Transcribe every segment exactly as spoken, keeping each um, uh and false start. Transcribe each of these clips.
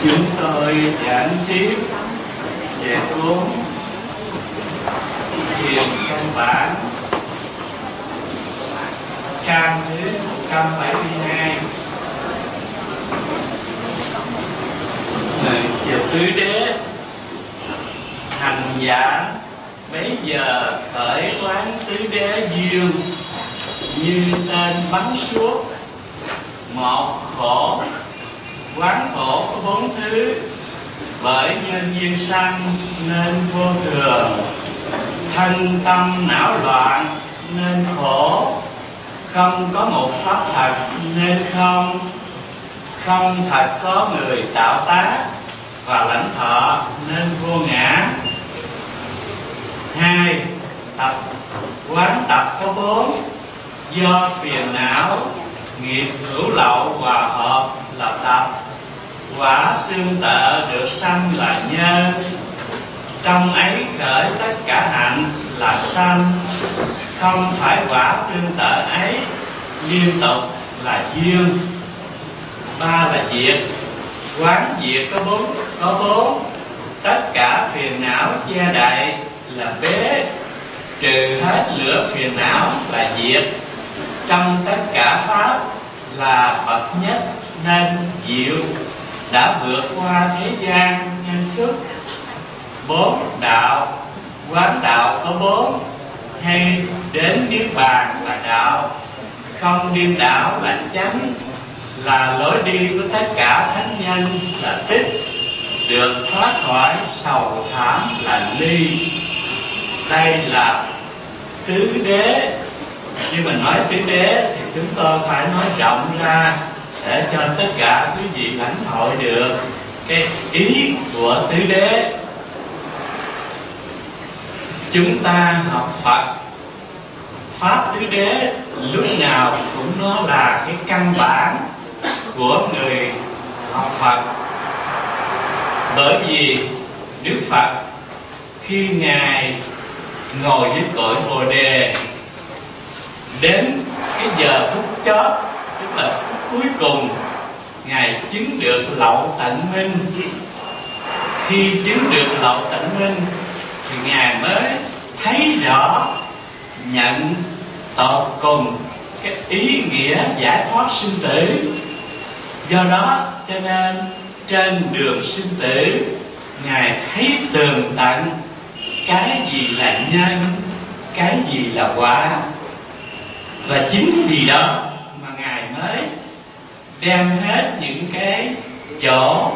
Chúng tôi giảng tiếp về cuốn Thiền căn bản, trang thứ một trăm bảy mươi hai. Về tứ đế, hành giả bấy giờ khởi quán tứ đế duyên, như tên bắn suốt. Một, khổ. Quán khổ có bốn thứ, bởi nhân duyên sanh nên vô thường. Thân tâm não loạn nên khổ. Không có một pháp thật nên không. Không thật có người tạo tác và lãnh thọ nên vô ngã. Hai, tập. Quán tập có bốn, do phiền não nghiệp hữu lậu hòa hợp là tập. Quả tương tự được sanh là nhân. Trong ấy khởi tất cả hạnh là sanh. Không phải quả tương tự ấy liên tục là duyên. Ba là diệt. Quán diệt có bốn, có bốn. Tất cả phiền não che đậy là bế. Trừ hết lửa phiền não là diệt. Trong tất cả pháp là bậc nhất nên diệu. Đã vượt qua thế gian nhân xuất. Bốn, đạo. Quán đạo có bốn. Hay đến niết bàn là đạo. Không điên đảo là chánh. Là lối đi của tất cả thánh nhân là tích. Được thoát khỏi sầu thảm là ly. Đây là tứ đế. Khi mình nói tứ đế thì chúng tôi phải nói rộng ra để cho tất cả quý vị lãnh hội được cái ý của tứ đế. Chúng ta học Phật, pháp tứ đế lúc nào cũng nó là cái căn bản của người học Phật. Bởi vì Đức Phật khi Ngài ngồi dưới cội Bồ Đề, đến cái giờ phút chót, tức là phút cuối cùng, Ngài chứng được lậu tận minh. Khi chứng được lậu tận minh thì Ngài mới thấy rõ, nhận tột cùng cái ý nghĩa giải thoát sinh tử. Do đó cho nên trên đường sinh tử, Ngài thấy tường tận cái gì là nhân, cái gì là quả. Và chính vì đó mà Ngài mới đem hết những cái chỗ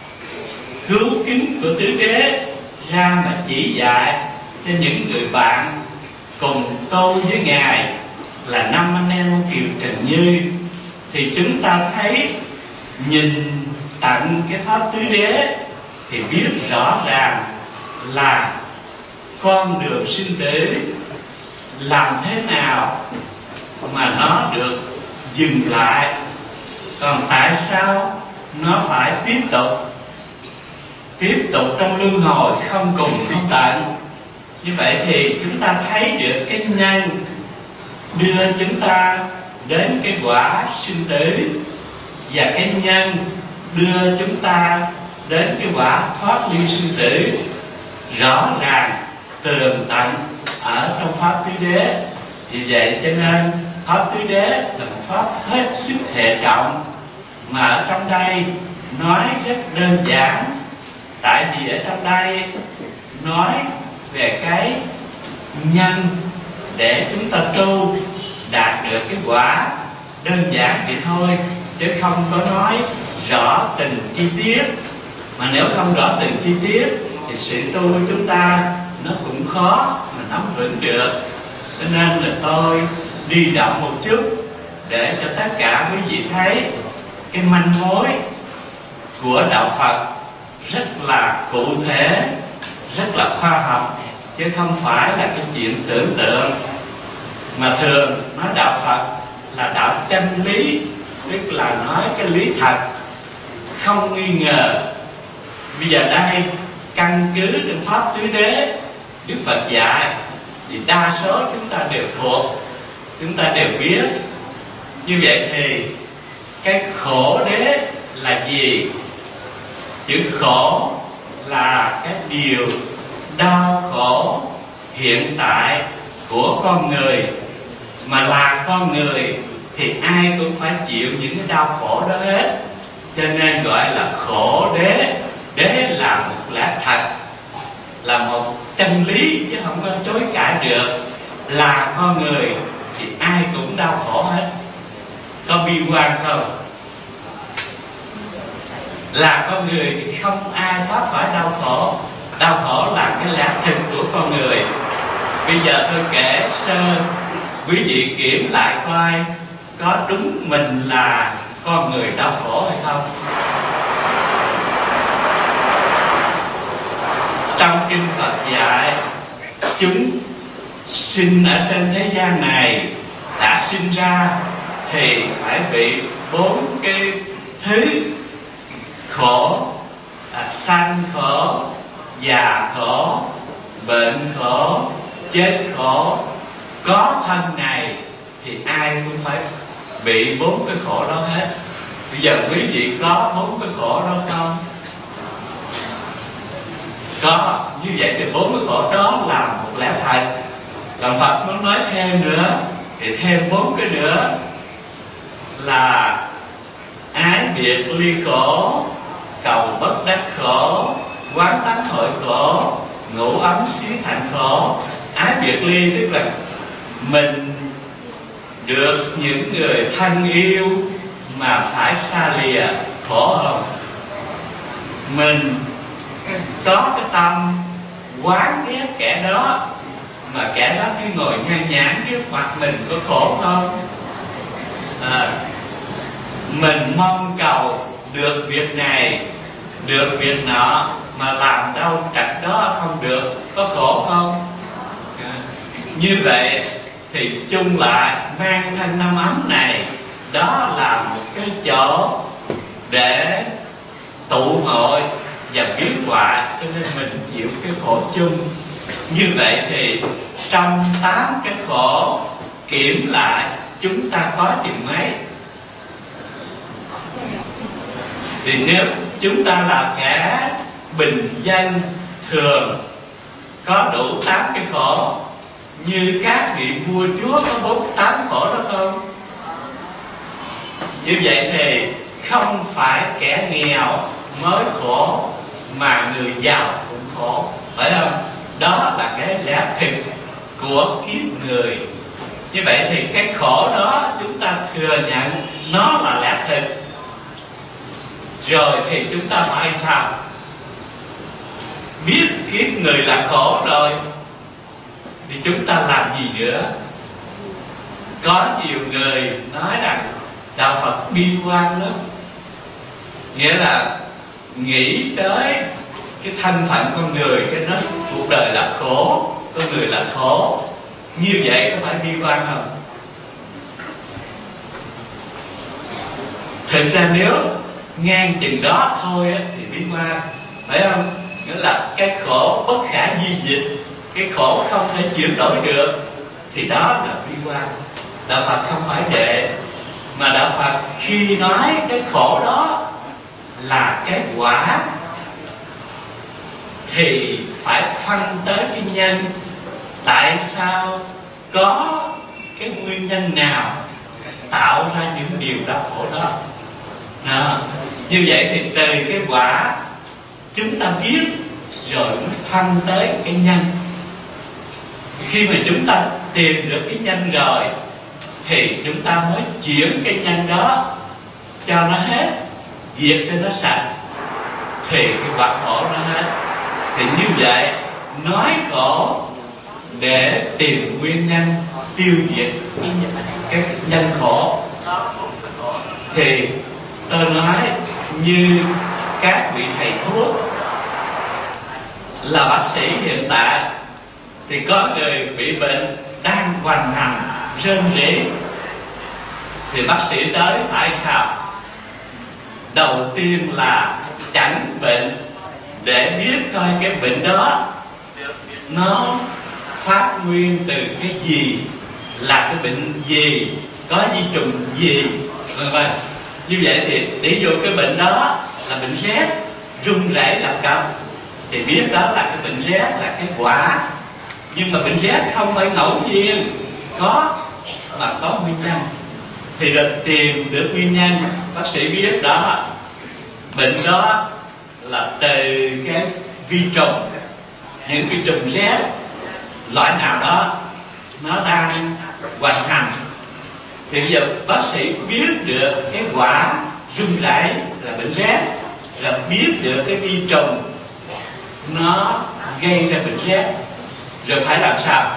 cứu kính của tứ đế ra mà chỉ dạy cho những người bạn cùng tu với Ngài là năm anh em Kiều Trần Như. Thì chúng ta thấy, nhìn tận cái pháp tứ đế thì biết rõ ràng là con đường sinh tử làm thế nào mà nó được dừng lại. Còn tại sao nó phải tiếp tục Tiếp tục trong luân hồi không cùng không tận. Như vậy thì chúng ta thấy được cái nhân đưa chúng ta đến cái quả sinh tử, và cái nhân đưa chúng ta đến cái quả thoát ly sinh tử rõ ràng tường tận ở trong pháp tứ đế. Vì vậy cho nên pháp tứ đế là một pháp hết sức hệ trọng, mà ở trong đây nói rất đơn giản. Tại vì ở trong đây nói về cái nhân để chúng ta tu đạt được cái quả đơn giản vậy thôi, chứ không có nói rõ từng chi tiết. Mà nếu không rõ từng chi tiết thì sự tu của chúng ta nó cũng khó mà nắm vững được. Cho nên là tôi đi rộng một chút để cho tất cả quý vị thấy cái manh mối của đạo Phật rất là cụ thể, rất là khoa học, chứ không phải là cái chuyện tưởng tượng. Mà thường nói đạo Phật là đạo chân lý, tức là nói cái lý thật, không nghi ngờ. Bây giờ đây căn cứ trên pháp tứ đế Đức Phật dạy thì đa số chúng ta đều thuộc, chúng ta đều biết. Như vậy thì cái khổ đế là gì? Chữ khổ là cái điều đau khổ hiện tại của con người, mà là con người thì ai cũng phải chịu những cái đau khổ đó hết, cho nên gọi là khổ đế. Đế là một lẽ thật, là một chân lý chứ không có chối cãi được. Là con người thì ai cũng đau khổ hết. Có bi quan không? Là con người thì không ai thoát khỏi đau khổ. Đau khổ là cái lẽ thực của con người. Bây giờ tôi kể sơ, quý vị kiểm lại coi có đúng mình là con người đau khổ hay không. Trong kinh Phật dạy chúng sinh ở trên thế gian này đã sinh ra thì phải bị bốn cái thứ khổ: à, sanh khổ, già khổ, bệnh khổ, chết khổ. Có thân này thì ai cũng phải bị bốn cái khổ đó hết. Bây giờ quý vị có bốn cái khổ đó không? Có. Như vậy thì bốn cái khổ đó là một lẽ thật. Còn Phật muốn nói thêm nữa thì thêm bốn cái nữa là ái biệt ly khổ, cầu bất đắc khổ, quán tánh hội khổ, ngủ ấm xí thành khổ. Ái biệt ly tức là mình được những người thân yêu mà phải xa lìa, khổ không? Mình có cái tâm quán ghét kẻ đó, mà kẻ đó cứ ngồi nhan nhản trước mặt mình, có khổ không? À, mình mong cầu được việc này, được việc nọ, mà làm đâu trật đó không được, có khổ không? À, như vậy thì chung lại mang thân năm ấm này, đó là một cái chỗ để tụ hội và biến họa, cho nên mình chịu cái khổ chung. Như vậy thì trong tám cái khổ kiểm lại chúng ta có chừng mấy? Thì nếu chúng ta là kẻ bình dân thường có đủ tám cái khổ, như các vị vua chúa có bốn tám khổ đó không? Như vậy thì không phải kẻ nghèo mới khổ, mà người giàu cũng khổ, phải không? Đó là cái lẽ thực của kiếp người. Như vậy thì cái khổ đó chúng ta thừa nhận nó là lẽ thực. Rồi thì chúng ta phải sao? Biết kiếp người là khổ rồi thì chúng ta làm gì nữa? Có nhiều người nói rằng đạo Phật bi quan lắm, nghĩa là nghĩ tới cái thân phận con người, cái nói cuộc đời là khổ, con người là khổ. Như vậy có phải bi quan không? Thực ra nếu ngang chừng đó thôi thì bi quan, phải không? Nghĩa là cái khổ bất khả di dịch, cái khổ không thể chuyển đổi được, thì đó là bi quan. Đạo Phật không phải vậy, mà đạo Phật khi nói cái khổ đó là cái quả thì phải phân tới cái nhân. Tại sao có cái nguyên nhân nào tạo ra những điều đau khổ đó? À, như vậy thì từ cái quả chúng ta biết rồi mới phân tới cái nhân. Khi mà chúng ta tìm được cái nhân rồi thì chúng ta mới chuyển cái nhân đó cho nó hết, diệt cho nó sạch, thì cái quả khổ nó hết. Thì như vậy nói khổ để tìm nguyên nhân, tiêu diệt cái nhân khổ. Thì tôi nói như các vị thầy thuốc là bác sĩ hiện tại, thì có người bị bệnh đang hoành hành rên rỉ, thì bác sĩ tới phải sao? Đầu tiên là chẩn bệnh để biết coi cái bệnh đó nó phát nguyên từ cái gì, là cái bệnh gì, có di trùng gì, vân vân. Như vậy thì ví dụ cái bệnh đó là bệnh rét, run rẩy lập cập thì biết đó là cái bệnh rét là cái quả. Nhưng mà bệnh rét không phải ngẫu nhiên có, mà có nguyên nhân. Thì được tìm được nguyên nhân, bác sĩ biết đó bệnh đó là từ cái vi trùng, những vi trùng rét loại nào đó nó đang hoành hành. Thì bây giờ bác sĩ biết được cái quả run rẩy là bệnh rét, rồi biết được cái vi trùng nó gây ra bệnh rét, rồi phải làm sao?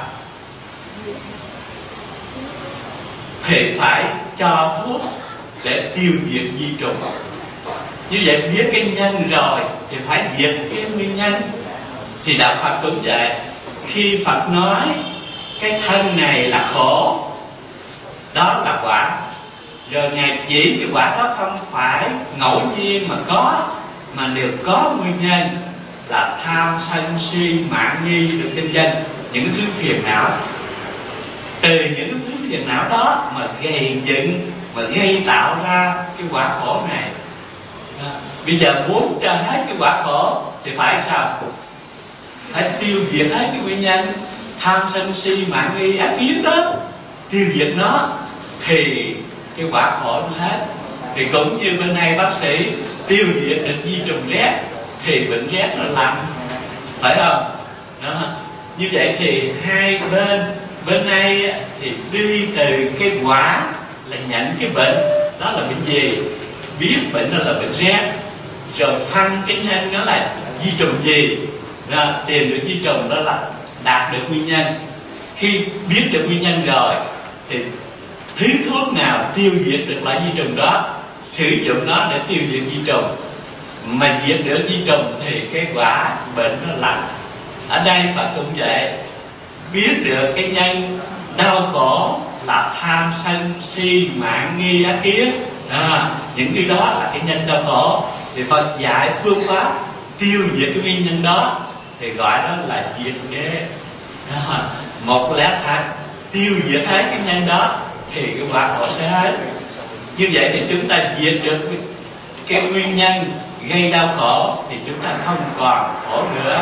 Thì phải cho thuốc để tiêu diệt vi trùng. Như vậy biết cái nhân rồi thì phải diệt cái nguyên nhân. Thì đạo Phật cũng vậy. Khi Phật nói cái thân này là khổ, đó là quả, rồi Ngài chỉ cái quả đó không phải ngẫu nhiên mà có, mà đều có nguyên nhân là tham sân si mạn nghi được kinh doanh, những thứ phiền não. Từ những thứ phiền não đó mà gây dựng, mà gây tạo ra cái quả khổ này. À, bây giờ muốn cho hết cái quả khổ thì phải sao? Phải tiêu diệt hết cái nguyên nhân tham sân si mạn nghi ác kiến đó, tiêu diệt nó thì cái quả khổ nó hết. Thì cũng như bên này bác sĩ tiêu diệt được vi trùng rét thì bệnh rét nó lành, phải không? Đó. Như vậy thì hai bên, bên này thì đi từ cái quả là nhận cái bệnh đó là bệnh gì, biết bệnh đó là bệnh rét, rồi phân cái nhân đó là vi trùng gì, rồi tìm được vi trùng đó là đạt được nguyên nhân. Khi biết được nguyên nhân rồi thì thứ thuốc nào tiêu diệt được loại vi trùng đó, sử dụng nó để tiêu diệt vi trùng, mà diệt được vi trùng thì cái quả bệnh nó lành. Ở đây Phật cũng vậy, biết được cái nhân đau khổ là tham sân si mạn nghi ác kiến, à, những cái đó là cái nhân đau khổ, thì Phật dạy phương pháp tiêu diệt cái nguyên nhân đó thì gọi đó là diệt đế. À, một lẽ thật tiêu diệt hết cái nhân đó thì cái quả khổ sẽ hết. Như vậy thì chúng ta diệt được cái nguyên nhân gây đau khổ thì chúng ta không còn khổ nữa.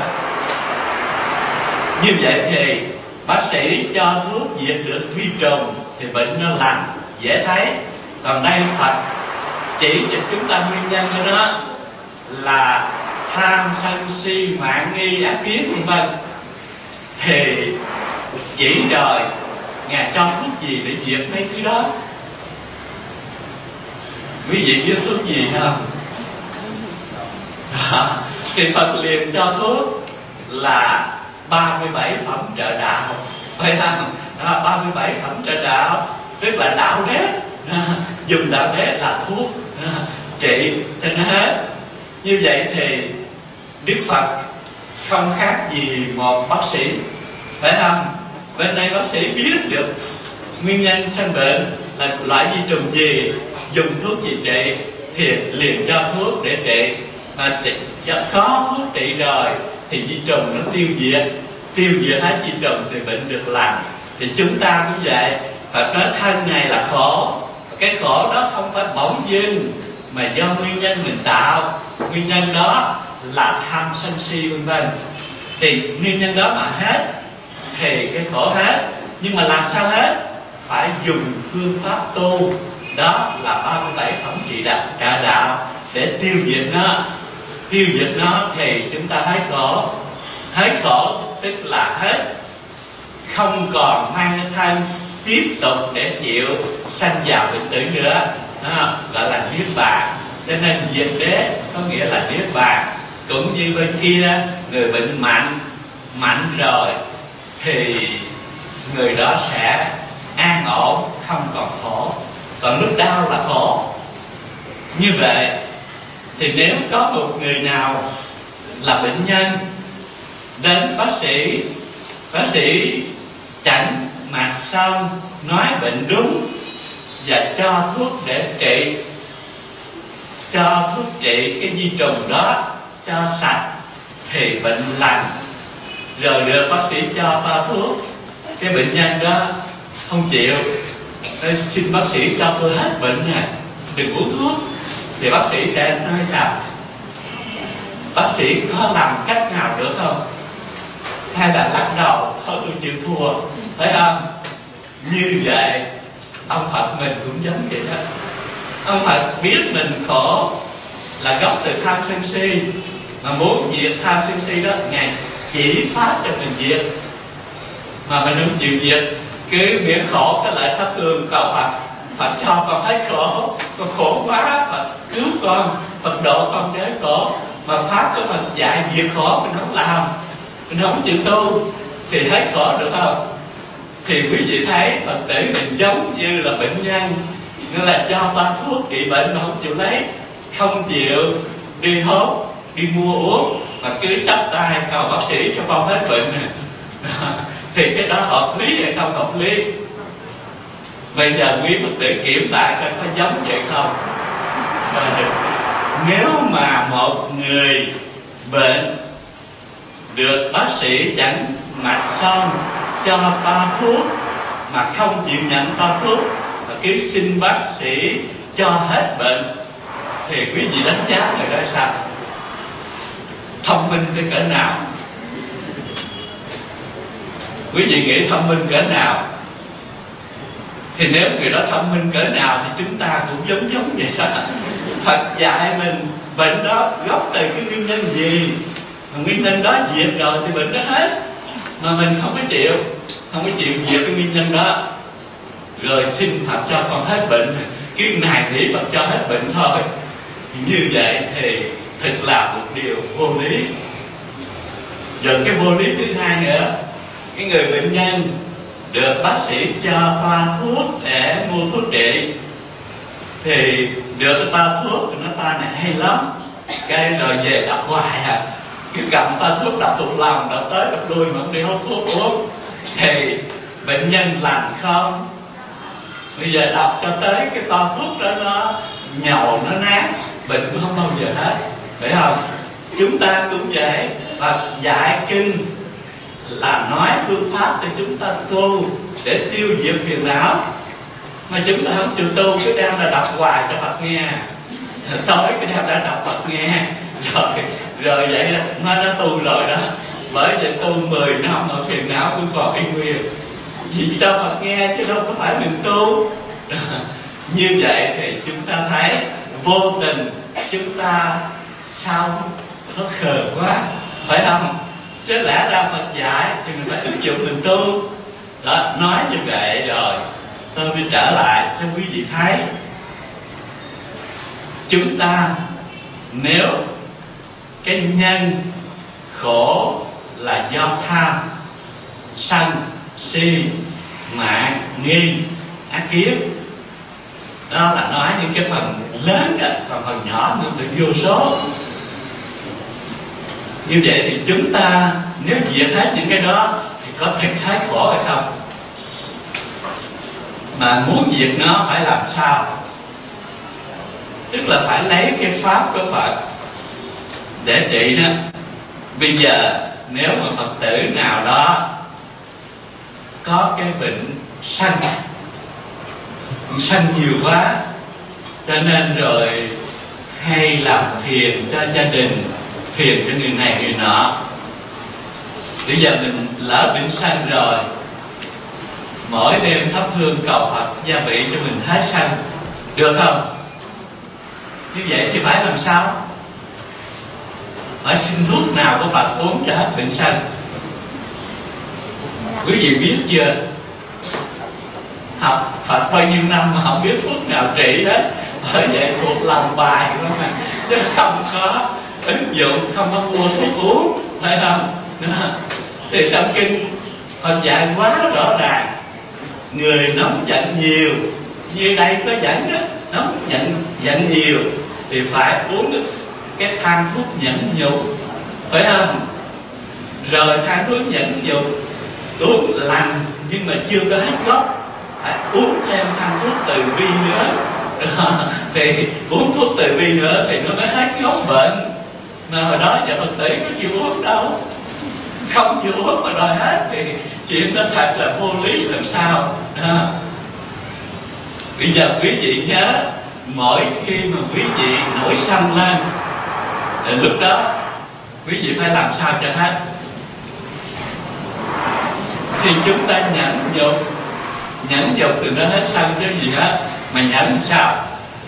Như vậy thì bác sĩ cho thuốc diệt được vi trùng thì bệnh nó lành, dễ thấy. Còn đây Phật chỉ cho chúng ta nguyên nhân của nó là tham sân si mạn nghi ác kiến vân vân, thì chỉ rồi Ngài cho thuốc gì để diệt mấy thứ đó. Quý vị biết thuốc gì không? Thì Phật liền cho thuốc là ba mươi bảy phẩm trợ đạo, phải không? Đó, ba mươi bảy phẩm trợ đạo tức là đạo đế, dùng đạo đế là thuốc trị cho nó hết. Như vậy thì Đức Phật không khác gì một bác sĩ, phải không? Bên đây bác sĩ biết được nguyên nhân sanh bệnh là loại vi trùng gì, dùng thuốc gì trị thì liền cho thuốc để trị. Mà trị, có thuốc trị rồi thì vi trùng nó tiêu diệt, tiêu diệt hết vi trùng thì bệnh được lành. Thì chúng ta cũng vậy, Phật nói thân này là khổ, cái khổ đó không phải bỗng dưng mà do nguyên nhân mình tạo. Nguyên nhân đó là tham sân si vân vân, thì nguyên nhân đó mà hết thì cái khổ hết. Nhưng mà làm sao hết? Phải dùng phương pháp tu, đó là ba mươi bảy phẩm trị đạo, trợ đạo để tiêu diệt nó. Tiêu diệt nó thì chúng ta hết khổ. Hết khổ tức là hết, không còn mang cái thân tiếp tục để chịu sanh vào bệnh tử nữa, đó, gọi là niết bàn. Cho nên diệt đế có nghĩa là niết bàn. Cũng như bên kia người bệnh mạnh mạnh rồi thì người đó sẽ an ổn, không còn khổ. Còn lúc đau là khổ. Như vậy thì nếu có một người nào là bệnh nhân đến bác sĩ, bác sĩ chẩn mạch xong nói bệnh đúng và cho thuốc để trị, cho thuốc trị cái vi trùng đó cho sạch thì bệnh lành. Rồi được bác sĩ cho bao thuốc, cái bệnh nhân đó không chịu, nói xin bác sĩ cho tôi hết bệnh này, đừng uống thuốc. Thì bác sĩ sẽ nói sao? bác sĩ có làm cách nào được không? Hay là lắc đầu thôi tôi chịu thua, phải không? Như vậy ông Phật mình cũng giống vậy đó. Ông Phật biết mình khổ là gốc từ tham sân si, mà muốn diệt tham sân si đó, Ngài chỉ pháp cho mình diệt, mà mình không chịu diệt, cứ miễn khổ cái lại thắp hương cầu Phật. Phật cho con hết khổ, con khổ quá, Phật cứu con, Phật độ con đế khổ. Mà pháp của mình dạy diệt khổ mình không làm, mình không chịu tu thì hết khổ được không? Thì quý vị thấy Phật tử mình giống như là bệnh nhân, nghĩa là cho ta thuốc trị bệnh mà không chịu lấy, không chịu đi hốt, đi mua uống, mà cứ chắp tay cầu bác sĩ cho con hết bệnh nè. Thì cái đó hợp lý hay không hợp lý? Bây giờ quý Phật tử kiểm lại coi có giống vậy không? Nếu mà một người bệnh được bác sĩ chẳng mặt không cho ta thuốc mà không chịu nhận ta thuốc, mà cứ xin bác sĩ cho hết bệnh, thì quý vị đánh giá người đó sao? Thông minh tới cỡ nào? Quý vị nghĩ thông minh cỡ nào? Thì nếu người đó thông minh cỡ nào thì chúng ta cũng giống giống vậy đó. Phật dạy mình bệnh đó gốc từ cái nguyên nhân gì, mà nguyên nhân đó diệt rồi thì bệnh đó hết. Mà mình không có chịu, không có chịu diệt cái nguyên nhân đó, rồi xin Phật cho con hết bệnh, cái này nghĩ Phật cho hết bệnh thôi. Như vậy thì thật là một điều vô lý. Rồi cái vô lý thứ hai nữa, cái người bệnh nhân được bác sĩ cho toa thuốc để mua thuốc trị, thì được toa thuốc thì nó toa này hay lắm, cái rồi về đọc hoài à, cứ cầm toa thuốc đọc thuộc lòng, đọc tới đọc lui mà không đi hút thuốc uống, thì bệnh nhân lành không? Bây giờ đọc cho tới cái toa thuốc đó nó nhầu, nó nát, bệnh cũng không bao giờ hết, phải không? Chúng ta cũng vậy, và dạy kinh là nói phương pháp để chúng ta tu, để tiêu diệt phiền não, mà chúng ta không chịu tu, cứ đem là đọc hoài cho Phật nghe, tối cái đem ra đọc Phật nghe, rồi rồi vậy là nó đã tu rồi đó. Bởi vậy tu mười năm mà phiền não cũng còn y nguyên, vì cho Phật nghe chứ đâu có phải mình tu. Như vậy thì chúng ta thấy vô tình chúng ta sao nó khờ quá, phải không? Chứ lẽ ra Phật dạy thì mình phải ứng dụng mình tu đó. Nói như vậy rồi tôi mới trở lại cho quý vị thấy, chúng ta nếu cái nhân khổ là do tham, sân, si, mạng, nghi, ác kiết, đó là nói những cái phần lớn đó, còn phần nhỏ nữa thì vô số. Như vậy thì chúng ta nếu diệt hết những cái đó thì có thực hết khổ hay không? Mà muốn diệt nó phải làm sao? Tức là phải lấy cái pháp của Phật để trị nó. Bây giờ nếu mà Phật tử nào đó có cái bệnh sân, sân nhiều quá, cho nên rồi hay làm phiền cho gia đình, phiền cho người này người nọ. Bây giờ mình lỡ bệnh sân rồi, mỗi đêm thắp hương cầu Phật gia vị cho mình hết sân, được không? Như vậy thì phải làm sao? Phải xin thuốc nào của Phật uống cho hết bệnh sân. Quý vị biết chưa? Học Phật bao nhiêu năm mà không biết thuốc nào trị hết, bởi vậy thuộc lòng bài đó mà, chứ không có ứng dụng, không có mua thuốc uống, phải không? Thì trong kinh Phật dạy quá rõ ràng, người nóng giận nhiều, như đây có dẫn đó, nóng giận giận nhiều thì phải uống được cái thang thuốc nhẫn nhục, phải không? Rồi thang thuốc nhẫn nhục uống lành nhưng mà chưa có hết gốc, phải uống thêm thang thuốc từ bi nữa. Thì uống thuốc từ bi nữa thì nó mới hết gốc bệnh. Mà hồi đó giờ Phật tử có chịu uống đâu, không chịu uống mà đòi hết thì chuyện đó thật là vô lý làm sao đó. Bây giờ quý vị nhớ, mỗi khi mà quý vị nổi sân lên, lúc đó quý vị phải làm sao cho hết. Thì chúng ta nhẫn nhục, nhẫn nhục từ nó hết sân chứ gì hết. Mà nhẫn sao?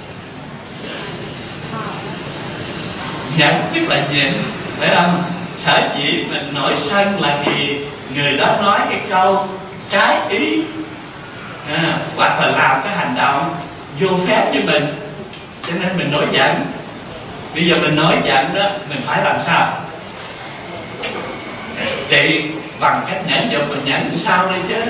Nhẫn tức là nhịn, phải không? Sở dĩ mình nổi sân là vì người đó nói cái câu trái ý, à, hoặc là làm cái hành động vô phép với mình, cho nên mình nổi giận. Bây giờ mình nổi giận đó, mình phải làm sao? Trị bằng cách nhẫn nhục. Mình nhẫn làm sao đây chứ?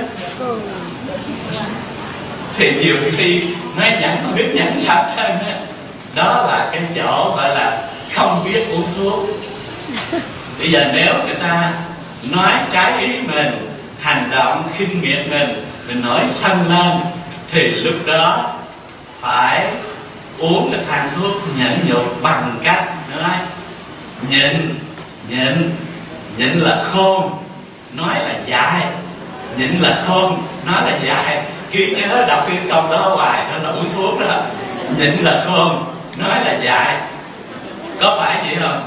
Thì nhiều khi nói nhẫn không biết nhẫn sao hết. Đó là cái chỗ gọi là không biết uống thuốc. Bây giờ nếu người ta nói trái ý mình, hành động khinh miệt mình, mình nổi sân lên, thì lúc đó phải uống cái thang thuốc nhẫn nhục bằng cách nói nhịn. Nhịn nhịn là khôn, nói là dại. Nhịn là khôn, nói là dại. Khi nhớ đọc cái câu đó hoài, nó là uống thuốc đó. Nhịn là khôn, nói là dại. Có phải vậy không?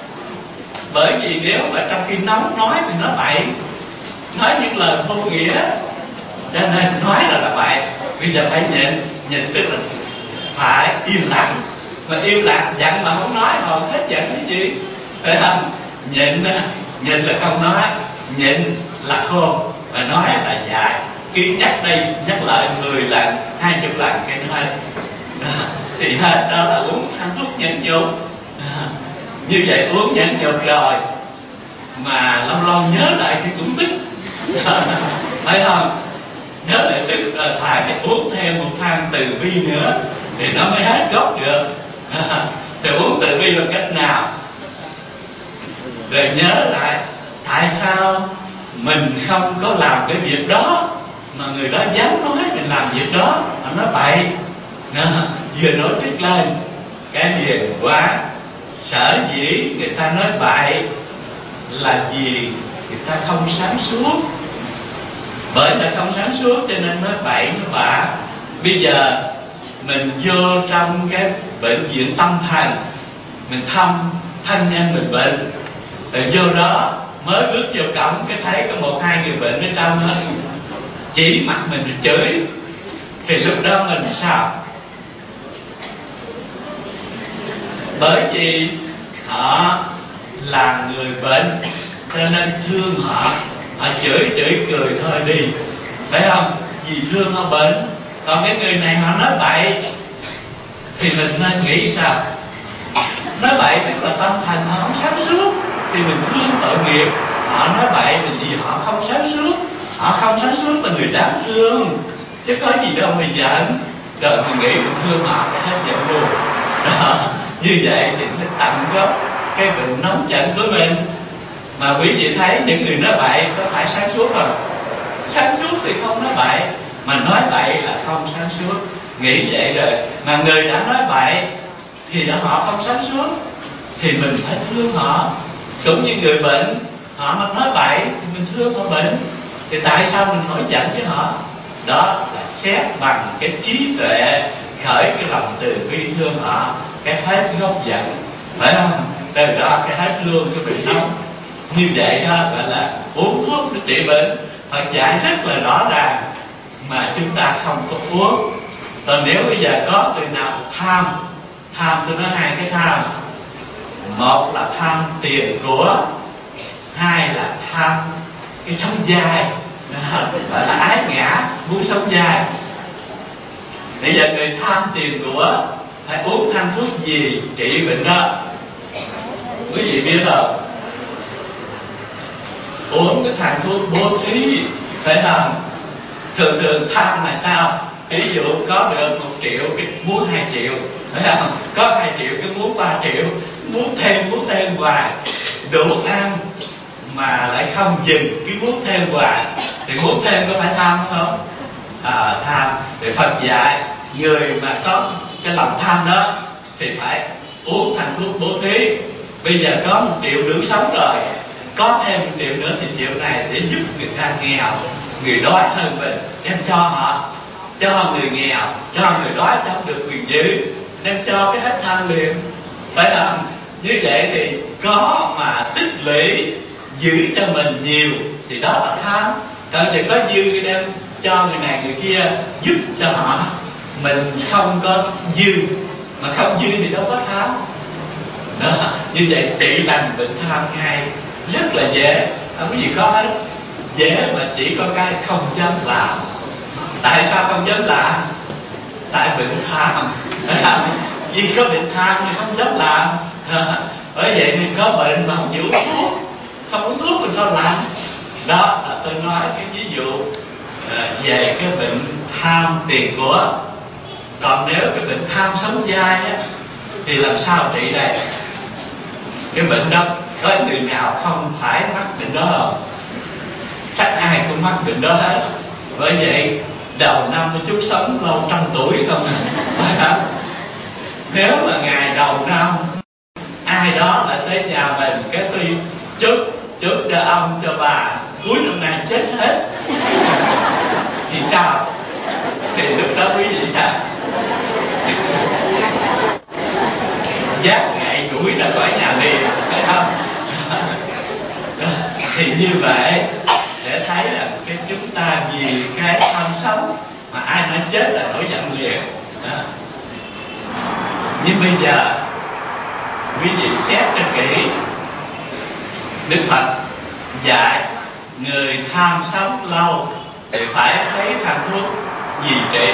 Bởi vì nếu mà trong khi nóng nói thì nó bậy, nói những lời vô nghĩa, cho nên nói là là bậy. Bây giờ phải nhịn. Nhịn tức là phải im lặng. Mà im lặng, giận mà không nói, còn hết giận cái gì? Phải không? Nhịn, nhịn là không nói, nhịn là khôn, và nói là dại. Khi nhắc đây, nhắc lại mười lần, hai chục lần cái nói thì hết đó là uống thang thuốc nhẫn nhục. Như vậy uống nhẫn nhục rồi mà lâu lâu nhớ lại thì cũng tức. Phải không? Nhớ lại tức là phải phải uống thêm một thang từ bi nữa thì nó mới hết gốc được. Thì uống từ bi bằng cách nào? Rồi nhớ lại tại sao mình không có làm cái việc đó mà người đó dám nói mình làm việc đó, mà nó bậy. Vừa nói tức lên cái điền quá. Sở dĩ người ta nói bậy là vì người ta không sáng suốt. Bởi là không sáng suốt cho nên nói bậy nó bạ. Bây giờ mình vô trong cái bệnh viện tâm thần, mình thăm thân nhân mình bệnh, rồi vô đó mới bước vô cổng cái thấy có một hai người bệnh ở trong đó, chỉ mặt mình rồi chửi. Thì lúc đó mình sao? Bởi vì họ là người bệnh cho nên thương họ, họ chửi chửi cười thôi đi, phải không? Vì thương họ bệnh. Còn cái người này họ nói bậy thì mình nên nghĩ sao? Nói bậy tức là tâm thành họ không sáng suốt, thì mình thương tội nghiệp. Họ nói bậy là vì họ không sáng suốt. Họ không sáng suốt là người đáng thương, chứ có gì đâu mà giận. Rồi mình nghĩ mình thương họ cái hết giận luôn. Đó. Như vậy thì nó tận gốc cái bệnh nóng giận của mình. Mà quý vị thấy những người nói bậy có phải sáng suốt không? Sáng suốt thì không nói bậy, mà nói bậy là không sáng suốt. Nghĩ vậy rồi mà người đã nói bậy thì đã họ không sáng suốt, thì mình phải thương họ. Cũng như người bệnh, họ mà nói bậy thì mình thương họ bệnh, thì tại sao mình nổi giận với họ? Đó là xét bằng cái trí tuệ, khởi cái lòng từ bi thương họ, cái hết gốc giận, phải không? Từ đó cái hết luôn cái bệnh nóng. Như vậy đó gọi là uống thuốc để trị bệnh. Phật dạy rất là rõ ràng mà chúng ta không có uống. Còn nếu bây giờ có từ nào tham, tham tôi nói hai cái tham. Một là tham tiền của, hai là tham cái sống dài, gọi là ái ngã, muốn sống dài. Bây giờ người tham tiền của phải uống thang thuốc gì trị bệnh đó? Quý vị biết không? Uống cái thang thuốc bố thí, phải không? Thường thường tham là sao? Ví dụ có được một triệu cái muốn hai triệu, phải không? Có hai triệu cái muốn ba triệu, muốn thêm muốn thêm hoài, đủ ăn mà lại không dừng cái muốn thêm hoài, thì muốn thêm có phải tham không? À, tham. Thì Phật dạy người mà có cái lòng tham đó thì phải uống thang thuốc bố thí. Bây giờ có một triệu đủ sống rồi, có thêm một triệu nữa thì triệu này để giúp người ta nghèo, người đói hơn mình, đem cho họ, cho người nghèo, cho người đói trong được quyền giữ, đem cho cái hết tham liền, phải không? Như vậy thì có mà tích lũy giữ cho mình nhiều thì đó là tham. Còn thì có dư cái đem cho người này người kia giúp cho họ, mình không có dư, mà không dư thì đâu có tham. Đó. Như vậy trị lành bệnh tham ngay rất là dễ, không có gì khó hết. Dễ mà chỉ có cái không dám làm. Tại sao không dám làm? Tại bệnh tham. Chỉ có bệnh tham thì không dám làm. Bởi vậy mình có bệnh mà không chịu uống thuốc, không uống thuốc mình sao làm? Đó là tôi nói cái ví dụ về cái bệnh tham tiền của. Còn nếu cái bệnh tham sống dai á, thì làm sao trị đây? Cái bệnh đó có người nào không phải mắc bệnh đó không? Chắc ai cũng mắc bệnh đó hết. Bởi vậy đầu năm chút sống lâu trăm tuổi không à? Nếu mà ngày đầu năm ai đó lại tới nhà mình cái tôi chúc chúc cho ông cho bà cuối năm nay chết hết thì sao? Thì lúc đó quý vị sao? Giác ngại đuổi ra khỏi nhà liền, phải không? Thì như vậy để thấy là cái chúng ta vì cái tham sống mà ai nói chết là nổi giận liền. Đó. Nhưng bây giờ quý vị xét cho kỹ, Đức Phật dạy người tham sống lâu thì phải thấy thang thuốc gì trị?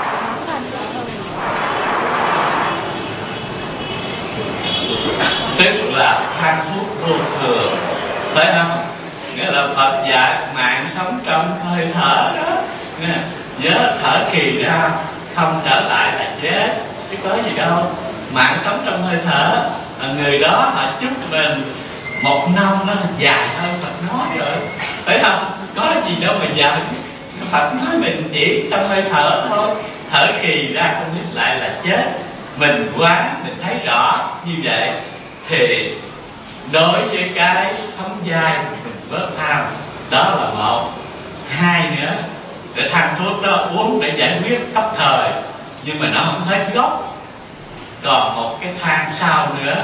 Tức là thang thuốc vô thường, phải không? Nghĩa là Phật dạy mạng sống trong hơi thở đó. Nhớ thở kỳ ra không trở lại là chết, chứ có gì đâu. Mạng sống trong hơi thở, người đó họ chúc mình một năm nó dài hơn Phật nói rồi, phải không? Có gì đâu mà dài. Phật nói mình chỉ trong hơi thở thôi, thở kỳ ra không biết lại là chết. Mình quán mình thấy rõ như vậy thì đối với cái thống giai mình bớt tham. Đó là một. Hai nữa, để thang thuốc đó uống để giải quyết cấp thời, nhưng mà nó không hết gốc. Còn một cái thang sau nữa,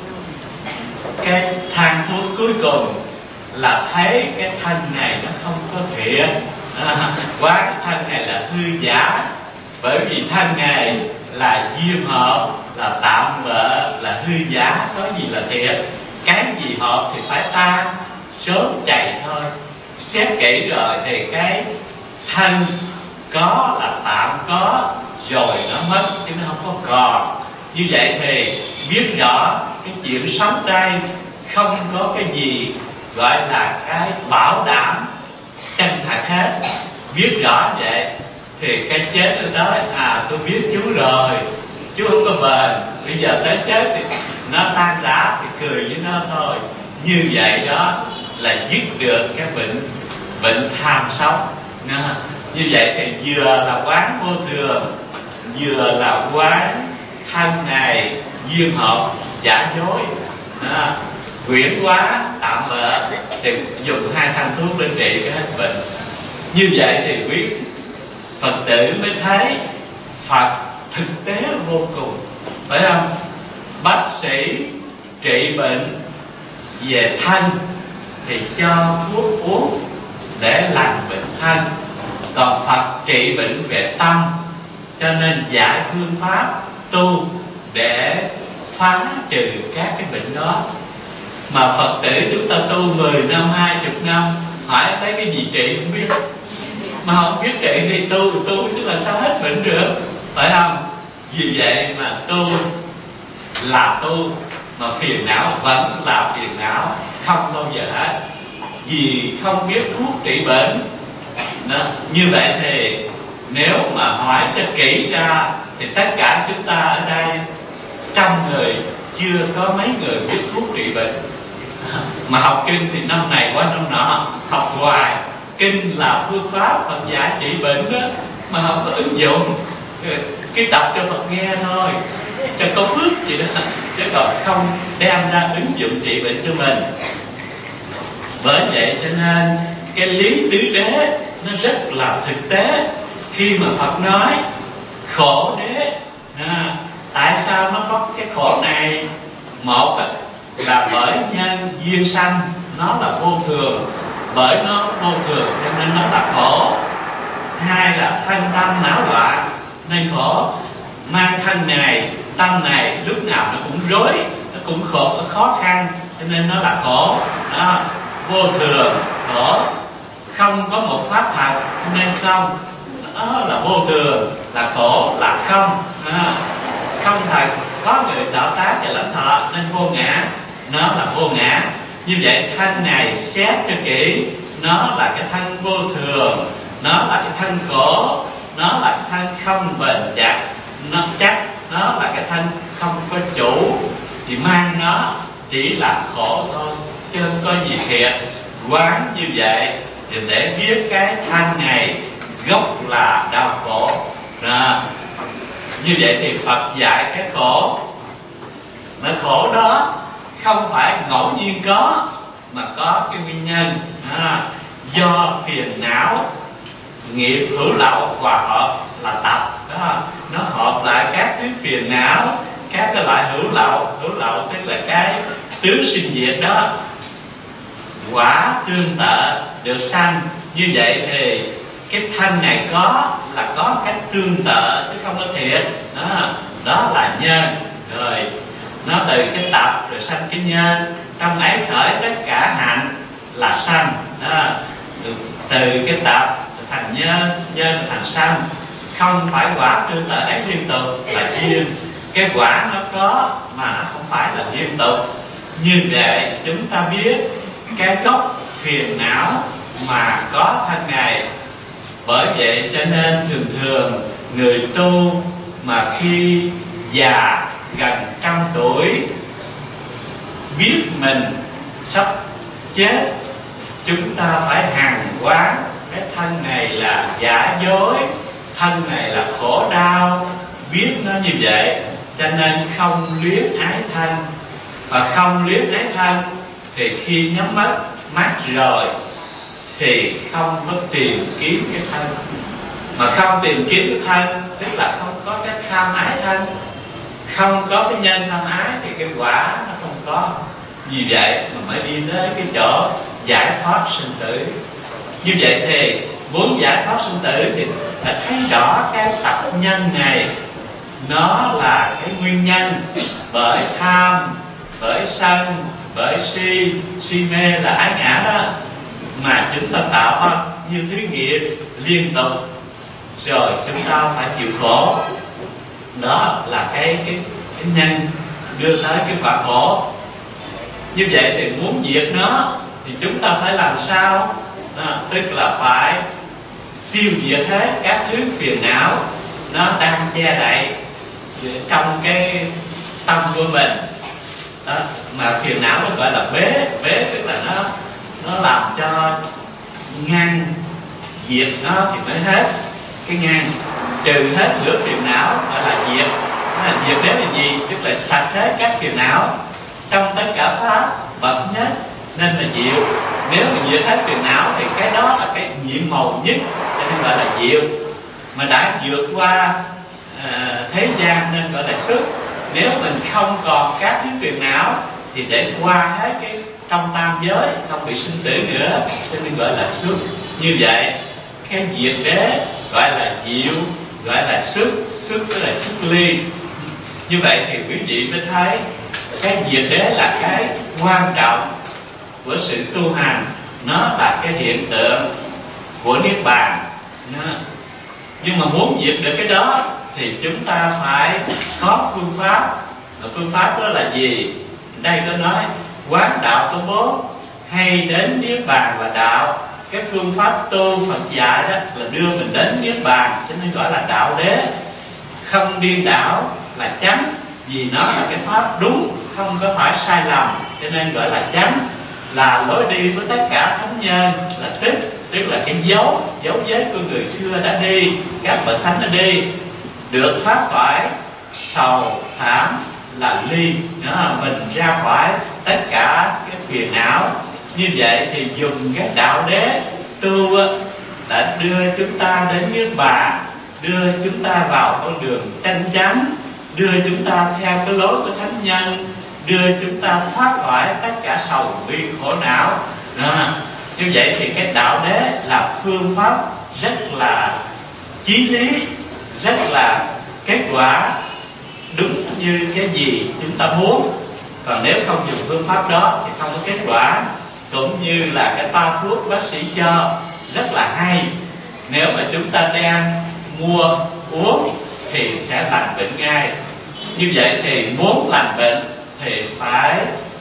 cái thang thuốc cuối cùng là thấy cái thân này nó không có thiện, à, quá cái thân này là hư giả. Bởi vì thân này là diêm hợp, là tạm bợ, là hư giả, có gì là thiện. Cái gì hợp thì phải tan, sớm chạy thôi. Xét kỹ rồi thì cái thân có là tạm có, rồi nó mất chứ nó không có còn. Như vậy thì biết rõ cái chuyện sống đây không có cái gì gọi là cái bảo đảm chân thật hết. Biết rõ vậy thì cái chết ở đó, à tôi biết chú rồi, chú không có bền, bây giờ tới chết thì nó tan rã thì cười với nó thôi. Như vậy đó là dứt được cái bệnh bệnh tham sống. Như vậy thì vừa là quán vô thường, vừa là quán thân này duyên hợp giả dối, à, quyển hóa tạm bợ, thì dùng hai thang thuốc để trị cái hết bệnh. Như vậy thì quý Phật tử mới thấy Phật thực tế vô cùng, phải không? Bác sĩ trị bệnh về thân thì cho thuốc uống để lành bệnh thân, còn Phật trị bệnh về tâm, cho nên dạy phương pháp tu để phá trừ các cái bệnh đó. Mà Phật tử chúng ta tu mười năm, hai mươi năm, hỏi thấy cái gì trị không biết, mà không biết trị thì tu tu chứ làm sao hết bệnh được, phải không? Vì vậy mà tu là tu, mà phiền não vẫn là phiền não, không bao giờ hết, vì không biết thuốc trị bệnh đó. Như vậy thì nếu mà hỏi cho kỹ ra thì tất cả chúng ta ở đây trăm người chưa có mấy người biết thuốc trị bệnh. Mà học kinh thì năm này qua năm nọ học hoài. Kinh là phương pháp Phật dạy trị bệnh đó, mà không có ứng dụng, cái đọc cho Phật nghe thôi, cho có phước gì đó, chứ còn không đem ra ứng dụng trị bệnh cho mình. Bởi vậy cho nên cái lý tứ đế nó rất là thực tế. Khi mà Phật nói khổ đế, à, tại sao nó có cái khổ này? Một là bởi nhân duyên sanh nó là vô thường, bởi nó vô thường cho nên nó là khổ. Hai là thân tâm não loạn nên khổ, mang thân này tâm này lúc nào nó cũng rối, nó cũng khổ, nó khó khăn cho nên nó là khổ. Đó, vô thường khổ, không có một pháp thật nên không, đó là vô thường, là khổ, là không. Đó, không thật, có người tạo tác và lãnh thọ nên vô ngã, nó là vô ngã. Như vậy thân này xét cho kỹ, nó là cái thân vô thường, nó là cái thân khổ, nó là cái thân không bền chặt, nó chắc, nó là cái thân không có chủ, thì mang nó chỉ là khổ thôi, chứ không có gì thiệt. Quán như vậy thì để biết cái thân này gốc là đau khổ. Đó. Như vậy thì Phật dạy cái khổ, mà khổ đó không phải ngẫu nhiên có, mà có cái nguyên nhân. À, do phiền não nghiệp hữu lậu hòa hợp là tập. Đó, nó hợp lại các thứ phiền não, các cái loại hữu lậu. Hữu lậu tức là cái tướng sinh diệt đó, quả tương tự được sanh. Như vậy thì cái thân này có là có cách tương tự chứ không có thiệt. Đó, đó là nhân. Rồi nó từ cái tập rồi sanh cái nhân, trong ấy khởi tất cả hạnh là sanh. Đó, từ cái tập thành nhân, nhân thành sanh, không phải quả tương tự ấy liên tục là duyên. Cái quả nó có mà nó không phải là liên tục. Như vậy chúng ta biết cái gốc phiền não mà có thân này. Bởi vậy cho nên thường thường người tu mà khi già gần trăm tuổi biết mình sắp chết, chúng ta phải hằng quán cái thân này là giả dối, thân này là khổ đau, biết nó như vậy, cho nên không luyến ái thân. Và không luyến ái thân thì khi nhắm mắt mắt rồi thì không có tìm kiếm cái thân. Mà không tìm kiếm cái thân tức là không có cái tham ái thân, không có cái nhân tham ái thì cái quả nó không có. Vì vậy mà mới đi tới cái chỗ giải thoát sinh tử. Như vậy thì muốn giải thoát sinh tử thì phải thấy rõ cái tập nhân này nó là cái nguyên nhân bởi tham, bởi sân, bởi si. Si mê là ái ngã đó mà chúng ta tạo ra như thứ nghiệp liên tục, rồi chúng ta phải chịu khổ. Đó là cái cái cái nhân đưa tới cái quả khổ. Như vậy thì muốn diệt nó thì chúng ta phải làm sao? Đó, tức là phải tiêu diệt hết các thứ phiền não nó đang che đậy trong cái tâm của mình. Đó, mà phiền não nó gọi là bế. Bế tức là nó nó làm cho ngăn diệt nó thì mới hết cái ngăn. Trừ hết lửa phiền não gọi là diệt. Đó là diệt đến là gì? Tức là sạch hết các phiền não trong tất cả pháp bậc nhất nên là diệu. Nếu mà diệt hết phiền não thì cái đó là cái nhiệm màu nhất, cho nên gọi là diệu. Mà đã vượt qua à, thế gian nên gọi là xuất. Nếu mình không còn các thứ phiền não thì để qua hết cái trong tam giới, không bị sinh tử nữa, cho nên gọi là xuất. Như vậy cái diệt đế gọi là diệu, gọi là xuất. Xuất tức là xuất ly. Như vậy thì quý vị mới thấy cái diệt đế là cái quan trọng của sự tu hành. Nó là cái hiện tượng của niết bàn. Nhưng mà muốn diệt được cái đó thì chúng ta phải có phương pháp. Và phương pháp đó là gì? Đây có nói quán đạo có bốn, hay đến niết bàn là đạo. Cái phương pháp tu Phật dạy đó là đưa mình đến niết bàn, cho nên gọi là đạo đế. Không điên đảo là chánh, vì nó là cái pháp đúng, không có phải sai lầm, cho nên gọi là chánh. Là lối đi của tất cả thánh nhân, là tích, tức là cái dấu dấu vết của người xưa đã đi, các bậc thánh đã đi, được thoát khỏi sầu thảm là ly. Đó, mình ra khỏi tất cả cái phiền não. Như vậy thì dùng cái đạo đế tu đã đưa chúng ta đến niết bàn, đưa chúng ta vào con đường chân chánh, đưa chúng ta theo cái lối của thánh nhân, đưa chúng ta thoát khỏi tất cả sầu bi khổ não. Đó. Như vậy thì cái đạo đế là phương pháp rất là chí lý, rất là kết quả đúng như cái gì chúng ta muốn. Còn nếu không dùng phương pháp đó thì không có kết quả. Cũng như là cái toa thuốc bác sĩ cho rất là hay, nếu mà chúng ta đang mua uống thì sẽ lành bệnh ngay. Như vậy thì muốn lành bệnh thì phải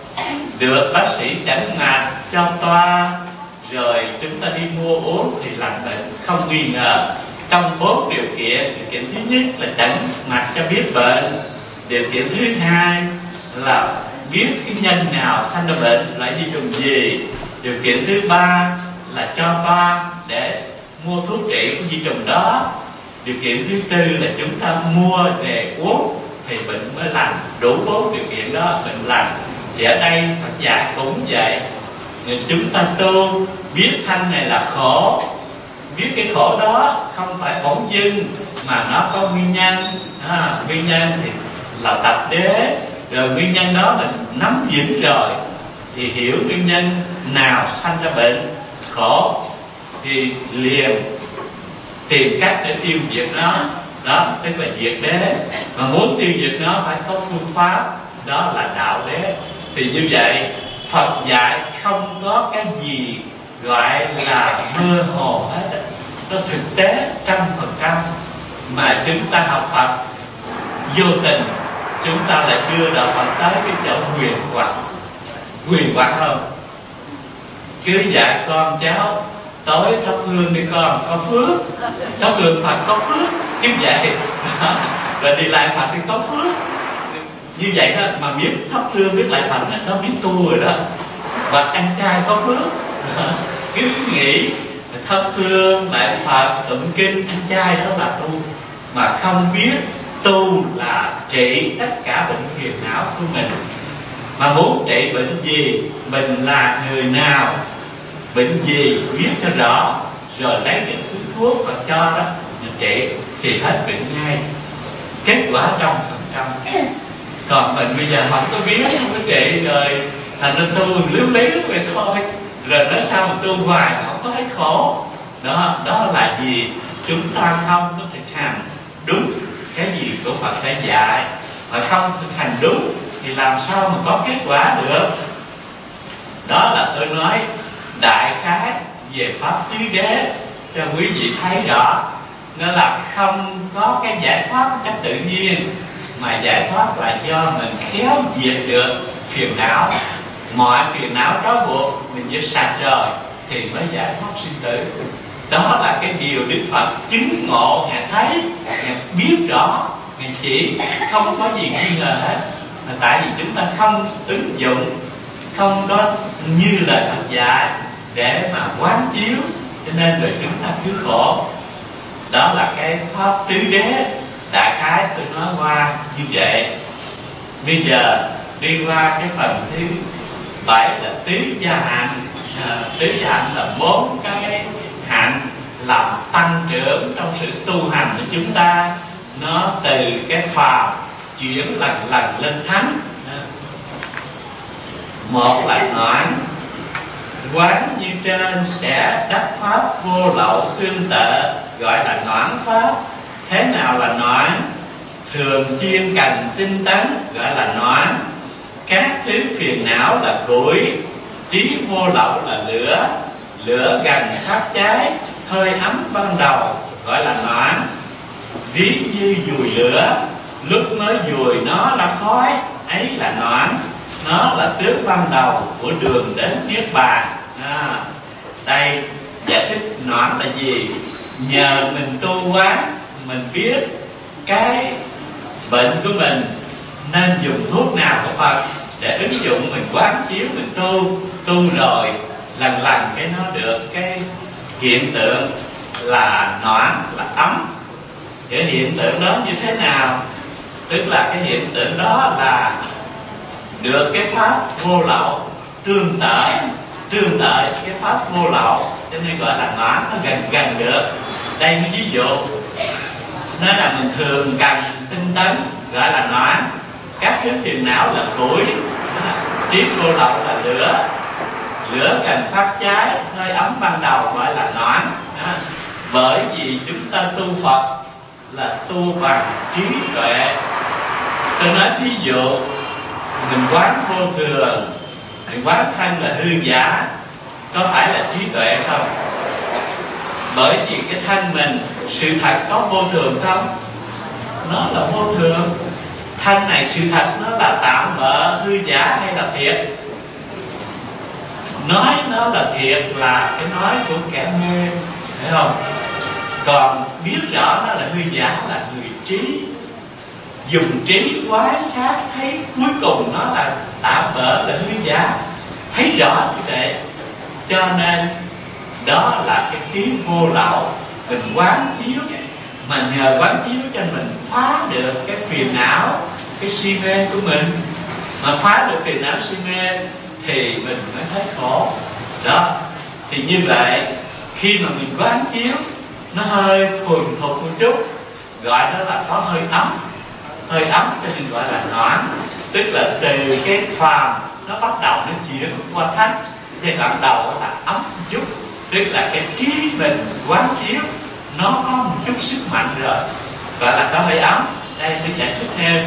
được bác sĩ chẩn mạch cho toa, rồi chúng ta đi mua uống thì lành bệnh không nghi ngờ. Trong bốn điều kiện, điều kiện thứ nhất là chẩn mạch cho biết bệnh, điều kiện thứ hai là biết cái nhân nào sanh ra bệnh, loại vi trùng gì, điều kiện thứ ba là cho toa để mua thuốc trị của vi trùng đó, điều kiện thứ tư là chúng ta mua về uống thì bệnh mới lành. Đủ bốn điều kiện đó bệnh lành. Thì ở đây Phật dạy cũng vậy, nên chúng ta tu biết thân này là khổ, biết cái khổ đó không phải bỗng dưng mà nó có nguyên nhân. À, nguyên nhân thì là tập đế, rồi nguyên nhân đó mình nắm vững rồi thì hiểu nguyên nhân nào sanh ra bệnh khổ thì liền tìm cách để tiêu diệt nó. Đó tức là diệt đế. Mà muốn tiêu diệt nó phải có phương pháp, đó là đạo đế. Thì như vậy Phật dạy không có cái gì gọi là mơ hồ hết, nó thực tế trăm phần trăm. Mà chúng ta học Phật vô tình chúng ta lại đưa đạo Phật tới cái chỗ huyền hoặc. Huyền hoặc không? Cứ dạy con cháu tối thắp hương đi con, có phước. Thắp hương Phật có phước. Cứ vậy rồi đi lại Phật thì có phước. Như vậy đó, mà biết thắp hương biết lại Phật nó biết tu rồi đó. Và ăn chay có phước. Cứ nghĩ thắp hương lại Phật tụng kinh ăn chay đó là tu, mà không biết tu là trị tất cả bệnh phiền não của mình. Mà muốn trị bệnh gì, mình là người nào, bệnh gì biết cho rõ, rồi lấy những thứ thuốc và cho đó mình trị thì hết bệnh ngay, kết quả trăm phần trăm. Còn mình bây giờ không có biết, không có trị, rồi thành ra tu liếu liếu vậy thôi, rồi nói sao mà tu hoài mà không có thấy khổ. Đó, đó là gì? Chúng ta không có thực hành đúng cái gì của Phật đã dạy, mà không thực hành đúng thì làm sao mà có kết quả được. Đó là tôi nói đại khái về pháp tứ đế cho quý vị thấy rõ. Nên là không có cái giải thoát cách tự nhiên, mà giải thoát là do mình khéo diệt được phiền não. Mọi phiền não trói buộc mình diệt sạch rồi thì mới giải thoát sinh tử. Đó là cái điều Đức Phật chứng ngộ, Ngài thấy, Ngài biết rõ, Ngài chỉ, không có gì nghi ngờ hết. Mà tại vì chúng ta không ứng dụng, không có như lời Phật dạy để mà quán chiếu, cho nên rồi chúng ta cứ khổ. Đó là cái pháp tứ đế, đại khái tôi nói qua như vậy. Bây giờ đi qua cái phần thứ bảy là tứ gia hạnh. À, tứ gia hạnh là bốn cái hạnh làm tăng trưởng trong sự tu hành của chúng ta. Nó từ cái phàm chuyển lần lần lên thánh. Một là noãn, quán như trên sẽ đắc pháp vô lậu tương tự, gọi là noãn pháp. Thế nào là noãn? Thường chuyên cần tinh tấn, gọi là noãn. Các thứ phiền não là củi, trí vô lậu là lửa. Lửa gần tháp cháy, hơi ấm ban đầu, gọi là noãn. Ví như dùi lửa, lúc mới dùi nó là khói, ấy là noãn. Nó là tướng ban đầu của đường đến niết bàn. À, đây giải thích noãn là gì? Nhờ mình tu quán, mình biết cái bệnh của mình nên dùng thuốc nào của Phật để ứng dụng, mình quán chiếu, mình tu tu rồi lần lần cái nó được cái hiện tượng là noãn, là ấm. Cái hiện tượng đó như thế nào? Tức là cái hiện tượng đó là được cái pháp vô lậu tương tự, tương tự cái pháp vô lậu, cho nên gọi là noãn, nó gần gần được. Đây mới ví dụ, nó là mình thường cần tinh tấn, gọi là noãn. các thứ phiền não là củi, trí vô lậu là lửa. Lửa cần phát cháy, hơi ấm ban đầu gọi là noãn. Bởi vì chúng ta tu Phật là tu bằng trí tuệ. Tôi nói ví dụ, mình quán vô thường, mình quán thân là hư giả, có phải là trí tuệ không? Bởi vì cái thân mình, sự thật có vô thường không? Nó là vô thường. Thân này sự thật nó là tạm bợ, hư giả hay là thiệt? Nói nó là thiệt là cái nói của kẻ mê, phải không? Còn biết rõ nó là hư giả là người trí. Dùng trí quán sát thấy cuối cùng nó là tạm bợ, là hư giả, thấy rõ như vậy. Cho nên đó là cái trí vô lậu. Mình quán chiếu, mà nhờ quán chiếu cho mình phá được cái phiền não, cái si mê của mình. Mà phá được phiền não si mê thì mình mới hết khổ. Đó, thì như vậy khi mà mình quán chiếu nó hơi thuần thục một chút, gọi đó là có hơi ấm. Hơi ấm cho nên gọi là noãn. Tức là từ cái phàm nó bắt đầu nó chuyển qua thánh. Giai đoạn đầu là ấm một chút, tức là cái trí mình quán chiếu nó có một chút sức mạnh rồi, gọi là có hơi ấm. Đây tôi giải thích thêm.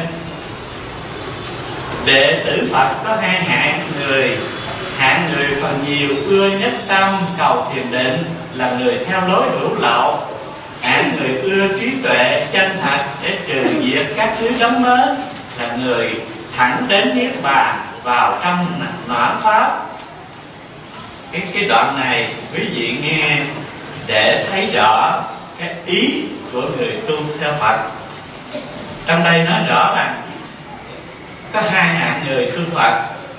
Đệ tử Phật có hai hạng người. Hạng người phần nhiều ưa nhất tâm cầu thiền định là người theo lối hữu lậu. Hạng người ưa trí tuệ chân thật để trừ diệt các thứ đóng mến là người thẳng đến niết bàn vào trong noãn pháp. Cái, cái đoạn này quý vị nghe để thấy rõ cái ý của người tu theo Phật. Trong đây nói rõ rằng có hai hạng người tu Phật.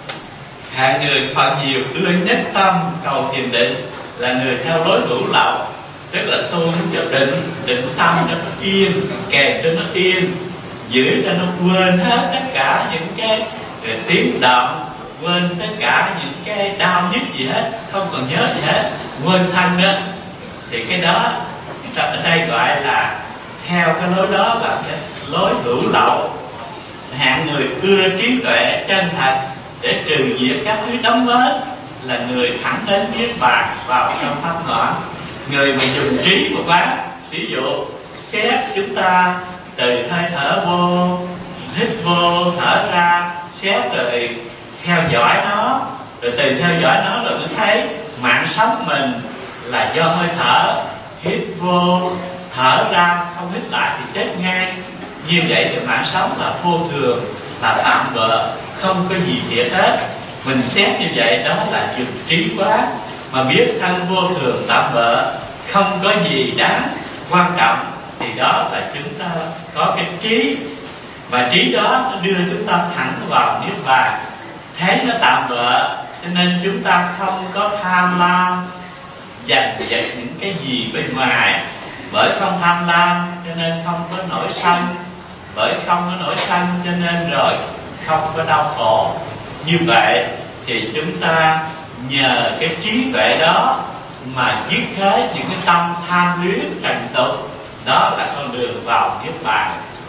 Hạng người Phật nhiều ưa nhất tâm cầu thiền định là người theo lối hữu lậu, tức là tu cho định, định tâm cho nó yên, kèm cho nó yên, giữ cho nó quên hết tất cả những cái tiếng động, quên tất cả những cái đau nhức gì hết, không còn nhớ gì hết, quên thân đó. Thì cái đó ở đây gọi là theo cái lối đó là cái lối hữu lậu. Hạng người ưa trí tuệ chân thật để trừ diệt các thứ đóng mến là người thẳng đến niết bàn vào trong pháp noãn. Người mà dùng trí một quán, ví dụ xét chúng ta từ hơi thở vô, hít vô, thở ra, xét rồi theo dõi nó, rồi từ theo dõi nó rồi mới thấy mạng sống mình là do hơi thở. Hít vô, thở ra, không hít lại thì chết ngay. Như vậy thì mạng sống là vô thường, là tạm bợ, không có gì thiệt hết. Mình xét như vậy đó là dùng trí quá. Mà biết thân vô thường tạm bợ, không có gì đáng quan trọng, thì đó là chúng ta có cái trí. Và trí đó nó đưa chúng ta thẳng vào niết bàn. Thấy nó tạm bợ cho nên chúng ta không có tham lam giành giật những cái gì bên ngoài. Bởi không tham lam cho nên không có nổi sân. Bởi không có nổi sân cho nên rồi không có đau khổ. Như vậy thì chúng ta nhờ cái trí tuệ đó mà dứt hết những cái tâm tham luyến trần tục. Đó là con đường vào niết bàn.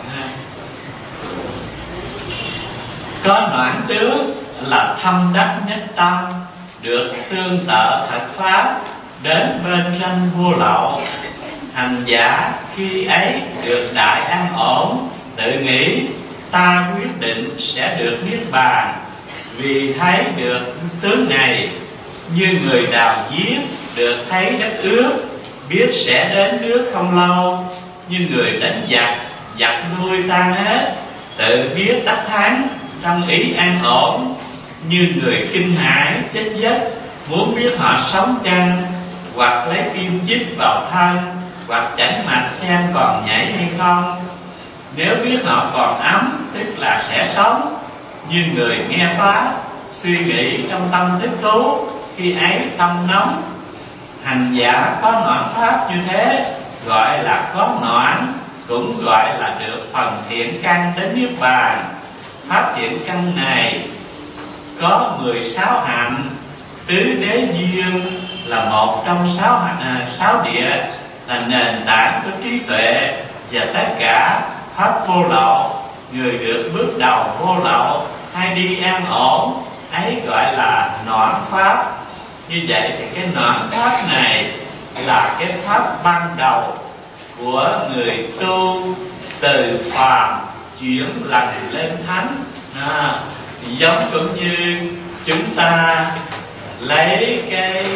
Có noãn tướng là thâm đắc nhất tâm, được tương tự thật pháp, đến bên sanh vô lậu. Hành giả khi ấy được đại an ổn, tự nghĩ ta quyết định sẽ được niết bàn. Vì thấy được tướng này, như người đào giếng được thấy đất ướt, biết sẽ đến nước không lâu. Như người đánh giặc, giặc lui tan hết, tự biết đắc thắng, trong ý an ổn. Như người kinh hãi chết giấc, muốn biết họ sống chăng, hoặc lấy kim chích vào thân, hoặc chảnh mạch xem còn nhảy hay không. Nếu biết họ còn ấm, tức là sẽ sống. Như người nghe pháp, suy nghĩ trong tâm thích thú, khi ấy tâm nóng. Hành giả có noãn pháp như thế, gọi là có noãn, cũng gọi là được phần thiện căn đến niết bàn. Pháp thiện căn này có mười sáu hạnh. Tứ đế duyên là một trong sáu hạnh, à, sáu địa là nền tảng của trí tuệ, và tất cả pháp vô lậu người được bước đầu vô lậu hay đi an ổn, ấy gọi là noãn pháp. Như vậy thì cái noãn pháp này là cái pháp ban đầu của người tu từ phàm chuyển lành lên thánh. À, giống cũng như chúng ta lấy cái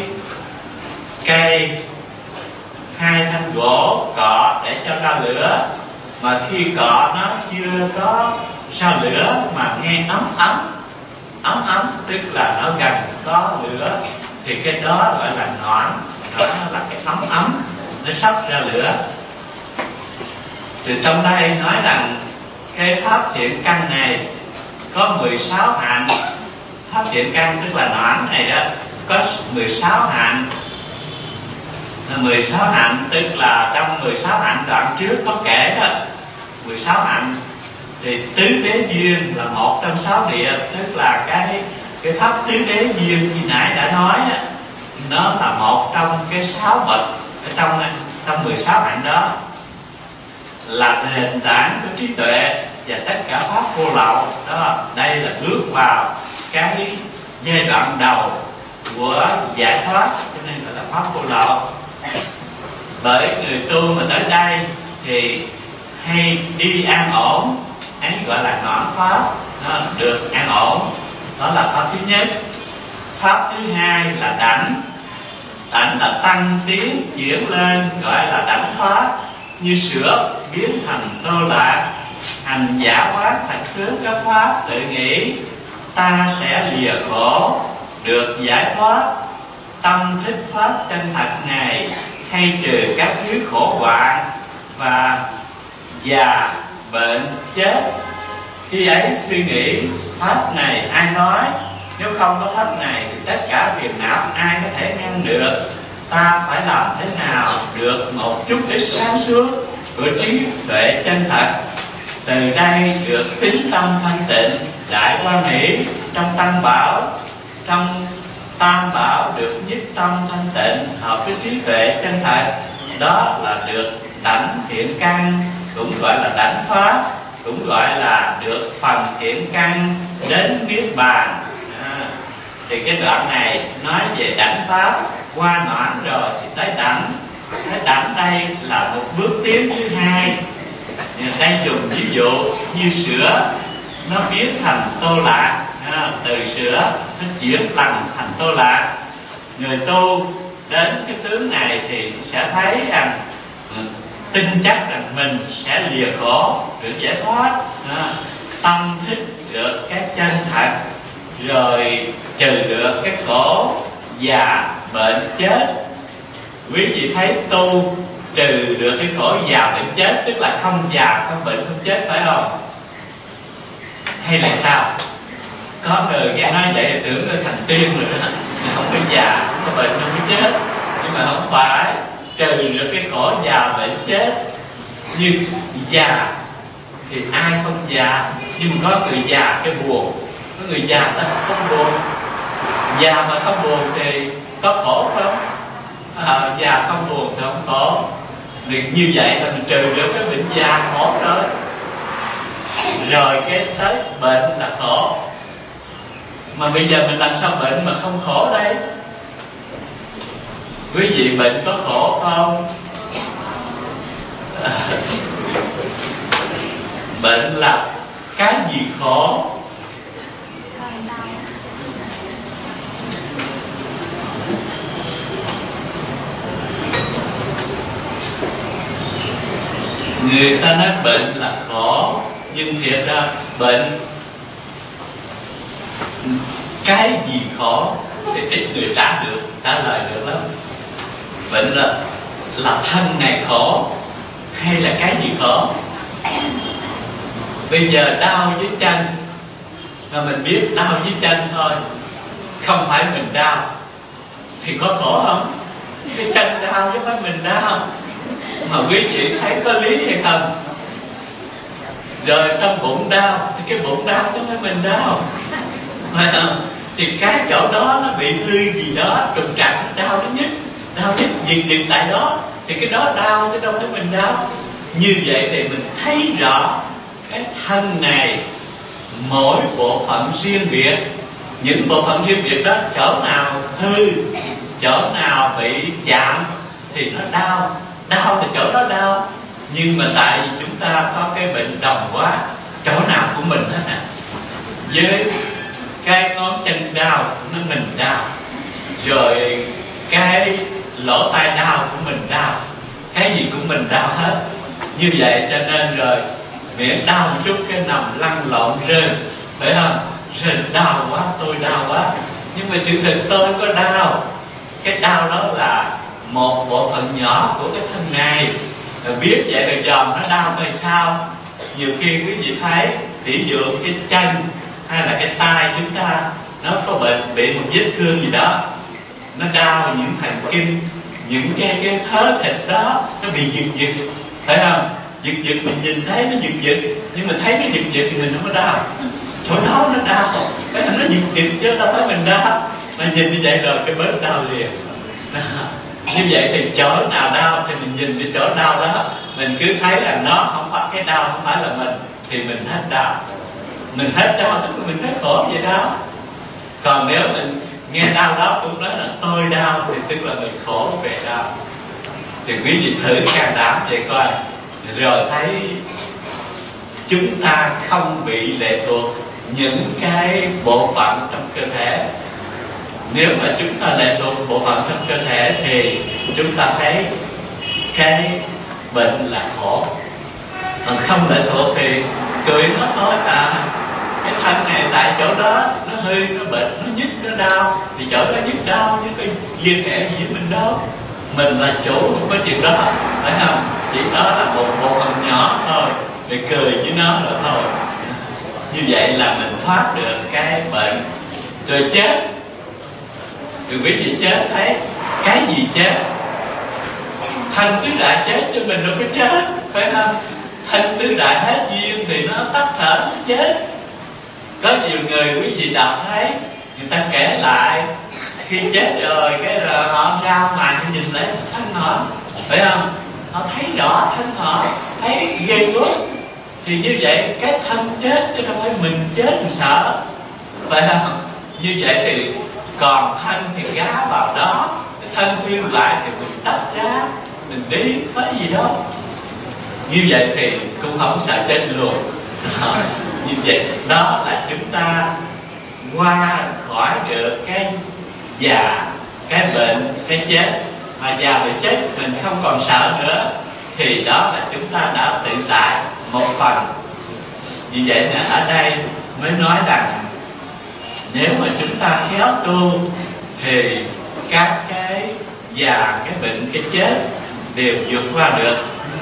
cây hai thanh gỗ cọ để cho ra lửa, mà khi cọ nó chưa có ra lửa mà nghe ấm ấm ấm ấm, tức là nó gần có lửa, thì cái đó gọi là noãn. Đó là cái ấm ấm, nó sắp ra lửa. Thì trong đây nói rằng cái pháp thiện căn này có mười sáu hạnh. Pháp thiện căn tức là noãn này đó có mười sáu hạnh. mười sáu hạnh tức là trong mười sáu hạnh đoạn trước có kể đó, mười sáu hạnh thì tứ đế duyên là một trong sáu địa, tức là cái cái pháp tứ đế duyên như nãy đã nói đó, nó là một trong cái sáu bậc ở trong trong mười sáu hạnh đó, là nền tảng của trí tuệ và tất cả pháp vô lậu đó. Đây là bước vào cái giai đoạn đầu của giải thoát, cho nên gọi là pháp vô lậu. Bởi người tu mà tới đây thì hay đi an ổn, ấy gọi là noãn pháp, nó được an ổn. Đó là pháp thứ nhất. Pháp thứ hai là đảnh. Đảnh là tăng tiến chuyển lên, gọi là đảnh pháp. Như sữa biến thành tô lạc, hành giả hóa thật tướng các pháp tự nghĩ, ta sẽ lìa khổ được giải thoát. Tâm thích pháp chân thật này, hay trừ các thứ khổ hoạn và già bệnh chết. Khi ấy suy nghĩ pháp này ai nói, nếu không có pháp này thì tất cả phiền não ai có thể ngăn được. Ta phải làm thế nào được một chút ít sáng suốt của trí tuệ chân thật, từ đây được tín tâm thanh tịnh đại quan hỷ trong tăng bảo. Trong tam bảo được nhất tâm thanh tịnh hợp với trí tuệ chân thật, đó là được đảnh thiện căn, cũng gọi là đảnh pháp, cũng gọi là được phần thiện căn đến niết bàn. À, thì cái đoạn này nói về đảnh pháp. Qua noãn rồi thì tới đảnh. Cái đảnh đây là một bước tiến thứ hai. Đây dùng ví dụ như sữa nó biến thành tô lạc, à, từ sữa nó chuyển lành thành tô lạc. Người tu đến cái tướng này thì sẽ thấy rằng tin chắc rằng mình sẽ lìa khổ được giải thoát, à, tâm thích được cái chân thật, rồi trừ được cái khổ già bệnh chết. Quý vị thấy tu trừ được cái khổ già bệnh chết, tức là không già không bệnh không chết, phải không? Hay là sao? Có người nghe nói vậy thì tưởng là thành tiên rồi đó, không có già không có bệnh không có chết. Nhưng mà không phải. Trừ được cái khổ già bệnh chết. Như già thì ai không già, nhưng mà có người già cái buồn, có người già ta không buồn. Già mà không buồn thì có khổ không? À, già không buồn thì không khổ. Vì như vậy là mình trừ được cái bệnh già khổ rồi. Rồi cái tới bệnh là khổ. Mà bây giờ mình làm sao bệnh mà không khổ đây? Quý vị bệnh có khổ không? Bệnh là cái gì khổ? Người ta nói bệnh là khổ, nhưng thiệt ra bệnh cái gì khổ thì ít người trả được, trả lời được lắm. Bệnh là là thân này khổ hay là cái gì khổ? Bây giờ đau dưới chân mà mình biết đau dưới chân thôi, không phải mình đau, thì có khổ không? Cái chân đau chứ phải mình đau. Mà quý vị thấy có lý hay không? Rồi trong bụng đau thì cái bụng đau chứ không phải mình đau, phải không? Thì cái chỗ đó nó bị hư gì đó, trục trặc, đau đến nhất, đau nhất dừng dừng tại đó, thì cái đó đau chứ đâu phải mình đau. Như vậy thì mình thấy rõ cái thân này mỗi bộ phận riêng biệt, những bộ phận riêng biệt đó chỗ nào hư, chỗ nào bị chạm thì nó đau, đau thì chỗ đó đau. Nhưng mà tại vì chúng ta có cái bệnh đồng quá, chỗ nào của mình hết à. Với cái ngón chân đau nó mình đau, rồi cái lỗ tai đau của mình đau, cái gì của mình đau hết. Như vậy cho nên rồi miệng đau một chút cái nằm lăn lộn rên, phải không? Rên đau quá, tôi đau quá. Nhưng mà sự thật tôi có đau. Cái đau đó là một bộ phận nhỏ của cái thân này. Rồi biết vậy rồi dòm nó đau tại sao? Nhiều khi quý vị thấy, ví dụ cái chân hay là cái tay chúng ta nó có bệnh, bị một vết thương gì đó, nó đau những thần kinh, những cái cái thớ thịt đó nó bị giật giật, phải không? Giật giật mình nhìn thấy nó giật giật, nhưng mà thấy nó giật giật thì mình không có đau. Chỗ đó nó đau, cái thằng nó giật giật chứ đâu phải mình đau. Mà nhìn như vậy rồi cái bớt đau liền. Như vậy thì chỗ nào đau thì mình nhìn cái chỗ đau đó, mình cứ thấy là nó không phải cái đau, không phải là mình, thì mình hết đau. Mình hết đau tức là mình hết khổ vậy đó. Còn nếu mình nghe đau đó cũng nói là tôi đau thì tức là mình khổ về đau. Thì quý vị thử can đảm vậy coi, rồi thấy chúng ta không bị lệ thuộc những cái bộ phận trong cơ thể. Nếu mà chúng ta lệ thuộc bộ phận trong cơ thể thì chúng ta thấy cái bệnh là khổ. Còn không lệ thuộc thì cười nó nói à cái thân này tại chỗ đó nó hơi, nó bệnh, nó nhức, nó đau, thì chỗ đó nhức đau chứ có liên hệ gì với mình đâu. Mình là chủ của cái chuyện đó, phải không? Chỉ đó là một bộ phận nhỏ thôi, để cười với nó nữa thôi. Như vậy là mình thoát được cái bệnh. Rồi chết, rồi quý vị chết thấy cái gì chết? Thân tứ đại chết cho mình đâu có chết, phải không? Thân tứ đại hết duyên thì nó tắt thở, nó chết. Có nhiều người quý vị đọc thấy người ta kể lại khi chết rồi cái rồi họ ra ngoài nhìn lại thân họ, phải không? Họ thấy rõ thân họ, thấy ghê gớm. Thì như vậy cái thân chết chứ không phải mình chết mình sợ, phải không? Như vậy thì còn thân thì gá vào đó, cái thân hư lại thì mình tách ra, mình đi có gì đâu. Như vậy thì cũng không sợ chết luôn. Như vậy đó là chúng ta qua khỏi được cái già, cái bệnh, cái chết. Mà già và chết mình không còn sợ nữa, thì đó là chúng ta đã tự tại một phần. Vì vậy nên ở đây mới nói rằng nếu mà chúng ta khéo tu thì các cái già, cái bệnh, cái chết đều vượt qua được.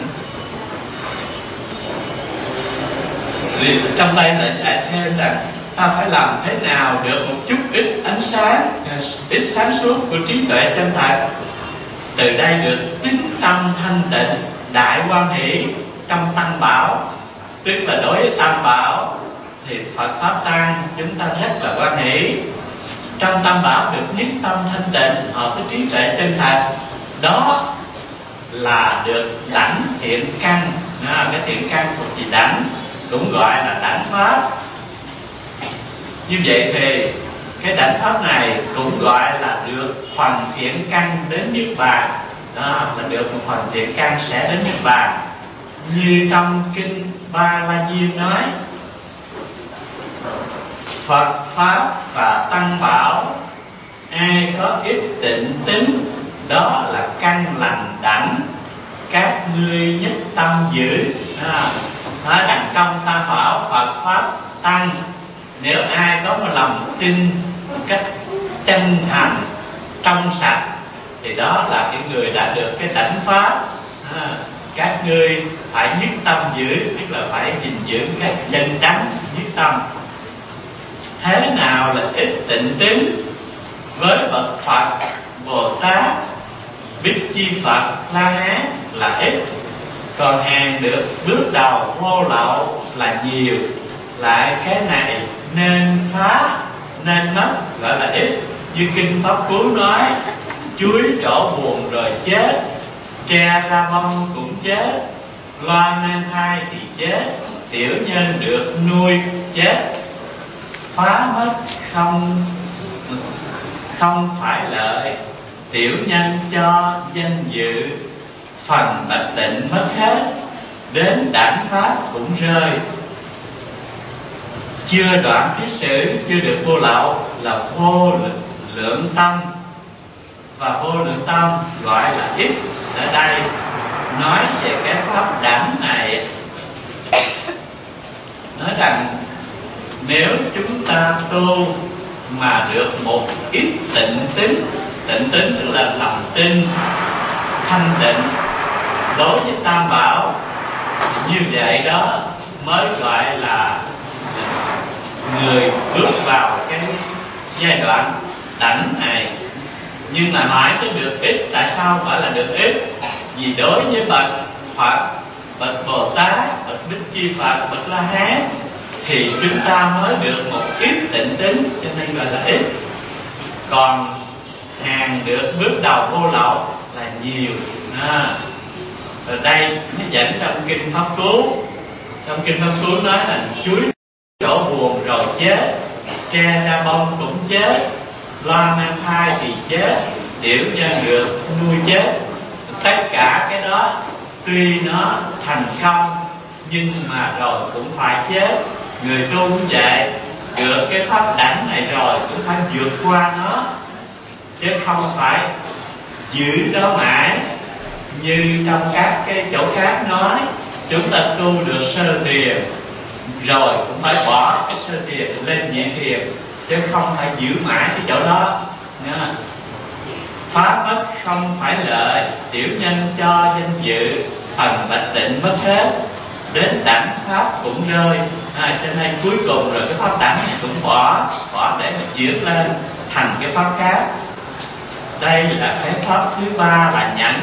Thì trong đây lại dạy thêm rằng ta phải làm thế nào được một chút ít ánh sáng, ít sáng suốt của trí tuệ chân thật. Từ đây được tín tâm thanh tịnh, đại hoan hỷ trong tăng bảo. Tức là đối với tam bảo thì Phật pháp tăng chúng ta rất là hoan hỷ. Trong tam bảo được nhất tâm thanh tịnh hợp với trí tuệ chân thật, đó là được đảnh thiện căn. À, cái thiện căn của chị đảnh cũng gọi là đảnh pháp. Như vậy thì cái đảnh pháp này cũng gọi là được phần thiện căn đến niết bàn. Đó là được một phần thiện căn sẽ đến niết bàn. Như trong kinh Ba La Diêm nói, Phật pháp và tăng bảo, ai có ít tịnh tính, đó là căn lành đảnh, các ngươi nhất tâm giữ. À, nói rằng trong tam bảo Phật pháp tăng, nếu ai có một lòng tin một cách chân thành, trong sạch, thì đó là cái người đã được cái đảnh pháp. À, các ngươi phải nhất tâm giữ, tức là phải gìn giữ các chân chánh nhất tâm. Thế nào là ít tịnh tính? Với bậc Phật Bồ Tát, Bích Chi Phật La Hán là ít, còn hàng được bước đầu vô lậu là nhiều. Lại cái này nên phá, nên mất, gọi là ít. Như kinh Pháp Cú nói, chuối đổ buồn rồi chết, tre ra bông cũng chết, loa nên thai thì chết, tiểu nhân được nuôi chết. Phá mất không không phải lợi, tiểu nhân cho danh dự. Phần bạch tịnh mất hết, đến đảnh pháp cũng rơi. Chưa đoạn thuyết sử, chưa được vô lậu là vô lượng tâm. Và vô lượng tâm gọi là ít. Ở đây nói về cái pháp đảnh này, nói rằng nếu chúng ta tu mà được một ít tịnh tính, tịnh tính tức là lòng tin thanh tịnh đối với Tam Bảo, như vậy đó mới gọi là người bước vào cái giai đoạn đảnh này. Nhưng mà mãi mới được ít. Tại sao gọi là được ít? Vì đối với bậc Phật, bậc Bồ Tát, bậc Bích Chi Phật, bậc La Hán thì chúng ta mới được một ít tịnh tính, cho nên gọi là ít. Còn hàng được bước đầu vô lậu là nhiều. À, rồi đây nó dẫn trong kinh Pháp Cú. Trong kinh Pháp Cú nói là chuối đổ buồn rồi chết, tre ra bông cũng chết, loa mang thai thì chết, tiểu nhân được nuôi chết. Tất cả cái đó tuy nó thành công nhưng mà rồi cũng phải chết. Người tu cũng vậy, được cái pháp đảnh này rồi cũng phải vượt qua nó, chứ không phải giữ đó mãi. Như trong các cái chỗ khác nói, chúng ta tu được sơ thiền rồi cũng phải bỏ cái sơ thiền lên nhị thiền, chứ không phải giữ mãi cái chỗ đó nha. Phá mất không phải lợi, tiểu nhân cho danh dự. Phần bạch tịnh mất hết, đến đảnh pháp cũng rơi. À, cho nên cuối cùng rồi cái pháp đảnh này cũng bỏ, bỏ để mà chuyển lên thành cái pháp khác. Đây là cái pháp thứ ba là nhẫn.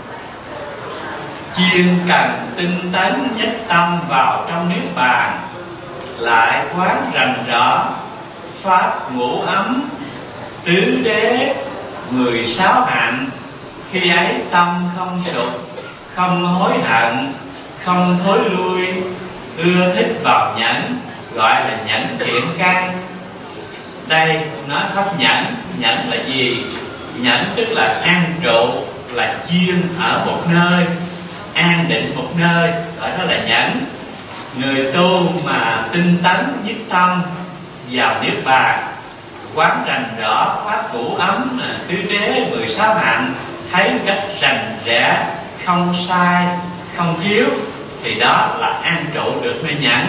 Chuyên cần tinh tấn nhất tâm vào trong niết bàn, lại quán rành rõ pháp ngũ ấm tứ đế mười sáu hạnh. Khi ấy tâm không sụp, không hối hận, không thối lui, ưa thích vào nhẫn, gọi là nhẫn thiện căn. Đây nói pháp nhẫn. Nhẫn là gì? Nhẫn tức là an trụ, là chuyên ở một nơi, an định một nơi, gọi đó là nhẫn. Người tu mà tinh tấn nhất tâm vào niết bàn, quán rành rõ pháp ngũ ấm tứ đế mười sáu hạnh, thấy một cách rành rẽ, không sai không thiếu, thì đó là an trụ được nơi nhẫn.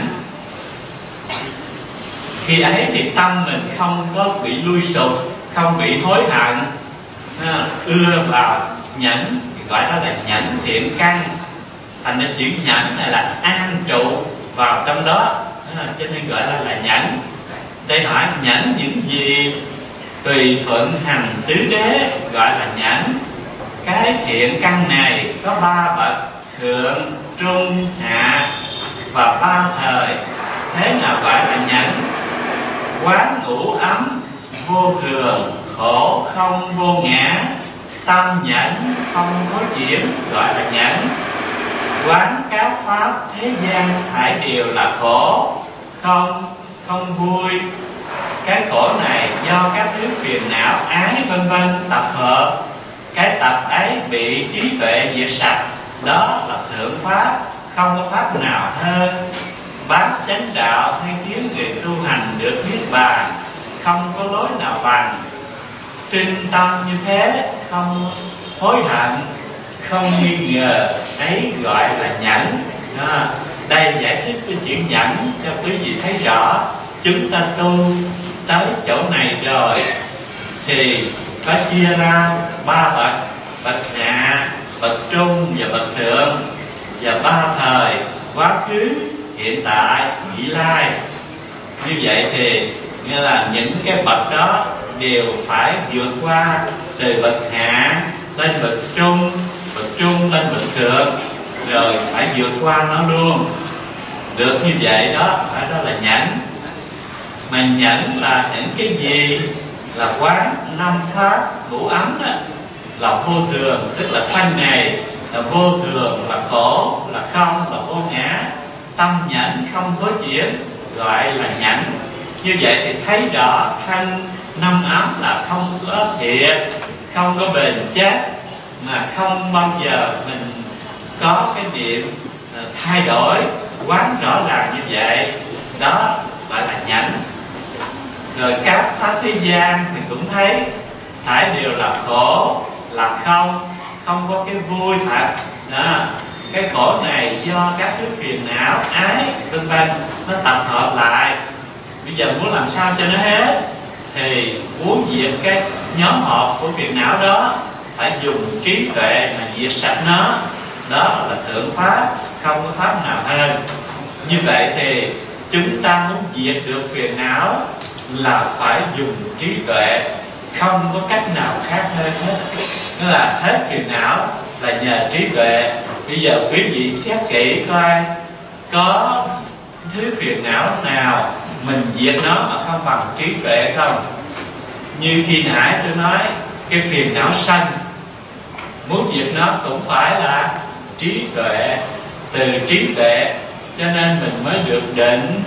Khi ấy thì tâm mình không có bị lui sụp, không bị hối hận, à, ưa vào nhẫn, gọi đó là nhẫn thiện căn. Thành nên chữ nhẫn này là an trụ vào trong đó, à, cho nên gọi là, là nhẫn. Đây hỏi nhẫn những gì? Tùy thuận hành tứ đế gọi là nhẫn. Cái thiện căn này có ba bậc: thượng, trung, hạ và ba thời. Thế nào gọi là nhẫn? Quán ngũ ấm vô thường, khổ không vô ngã, tâm nhẫn không có chuyển, gọi là nhẫn. Quán các pháp thế gian thảy đều là khổ, không không vui. Cái khổ này do các thứ phiền não ái vân vân tập hợp, cái tập ấy bị trí tuệ diệt sạch, đó là thượng pháp, không có pháp nào hơn. Bát chánh đạo hay khiến người tu hành được niết bàn, không có lối nào bằng. Tinh tâm như thế, không hối hận, không nghi ngờ, ấy gọi là nhẫn. À, đây giải thích cái chữ nhẫn cho quý vị thấy rõ. Chúng ta tu tới chỗ này rồi thì có chia ra ba bậc: bậc hạ, bậc trung và bậc thượng, và ba thời: quá khứ, hiện tại, vị lai. Như vậy thì nghĩa là những cái bậc đó đều phải vượt qua, từ bậc hạ lên bậc trung, bậc trung lên bậc thượng, rồi phải vượt qua nó luôn. Được như vậy đó, phải đó là nhẫn. Mà nhẫn là những cái gì? Là quán năm pháp ngũ ấm đó, là vô thường, tức là thân này là vô thường, là khổ, là không, là vô ngã. tâm nhẫn không thối chuyển gọi là nhẫn. Như vậy thì thấy rõ thân năm ấm là không có thiệt, không có bền chắc, mà không bao giờ mình có cái niệm thay đổi quán rõ ràng như vậy, đó gọi là nhẫn. Rồi các pháp thế gian thì cũng thấy thải đều là khổ, là không, không có cái vui thật. Đó, cái khổ này do các thứ phiền não, ái, vân vân nó tập hợp lại. Bây giờ muốn làm sao cho nó hết thì muốn diệt cái nhóm họp của phiền não đó phải dùng trí tuệ mà diệt sạch nó. Đó là thượng pháp, không có pháp nào hơn. Như vậy thì chúng ta muốn diệt được phiền não là phải dùng trí tuệ, không có cách nào khác hơn hết. Đó là hết phiền não là nhờ trí tuệ. Bây giờ quý vị xét kỹ coi có thứ phiền não nào mình diệt nó mà không bằng trí tuệ không? Như khi nãy tôi nói cái phiền não sân, muốn diệt nó cũng phải là trí tuệ. Từ trí tuệ cho nên mình mới được định,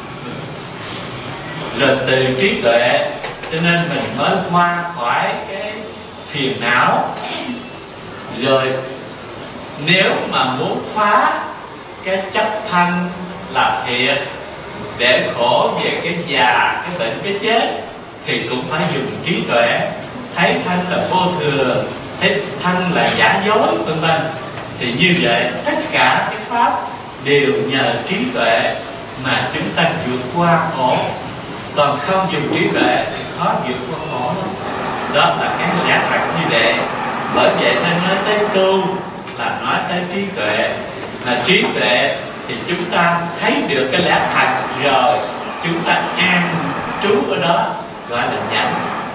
rồi từ trí tuệ cho nên mình mới qua khỏi cái phiền não. Rồi nếu mà muốn phá cái chấp thân là thiệt để khổ về cái già, cái bệnh, cái chết thì cũng phải dùng trí tuệ. Thấy thân là vô thường, thấy thân là giả dối, vân vân. Thì như vậy tất cả cái pháp đều nhờ trí tuệ mà chúng ta vượt qua khổ. Còn không dùng trí tuệ thì khó vượt qua khổ lắm. Đó là cái lẽ thật như vậy. Bởi vậy nên nói tới tu là nói tới trí tuệ. Là trí tuệ thì chúng ta thấy được cái lẽ thật rồi, chúng ta an trú ở đó, gọi là nhẫn.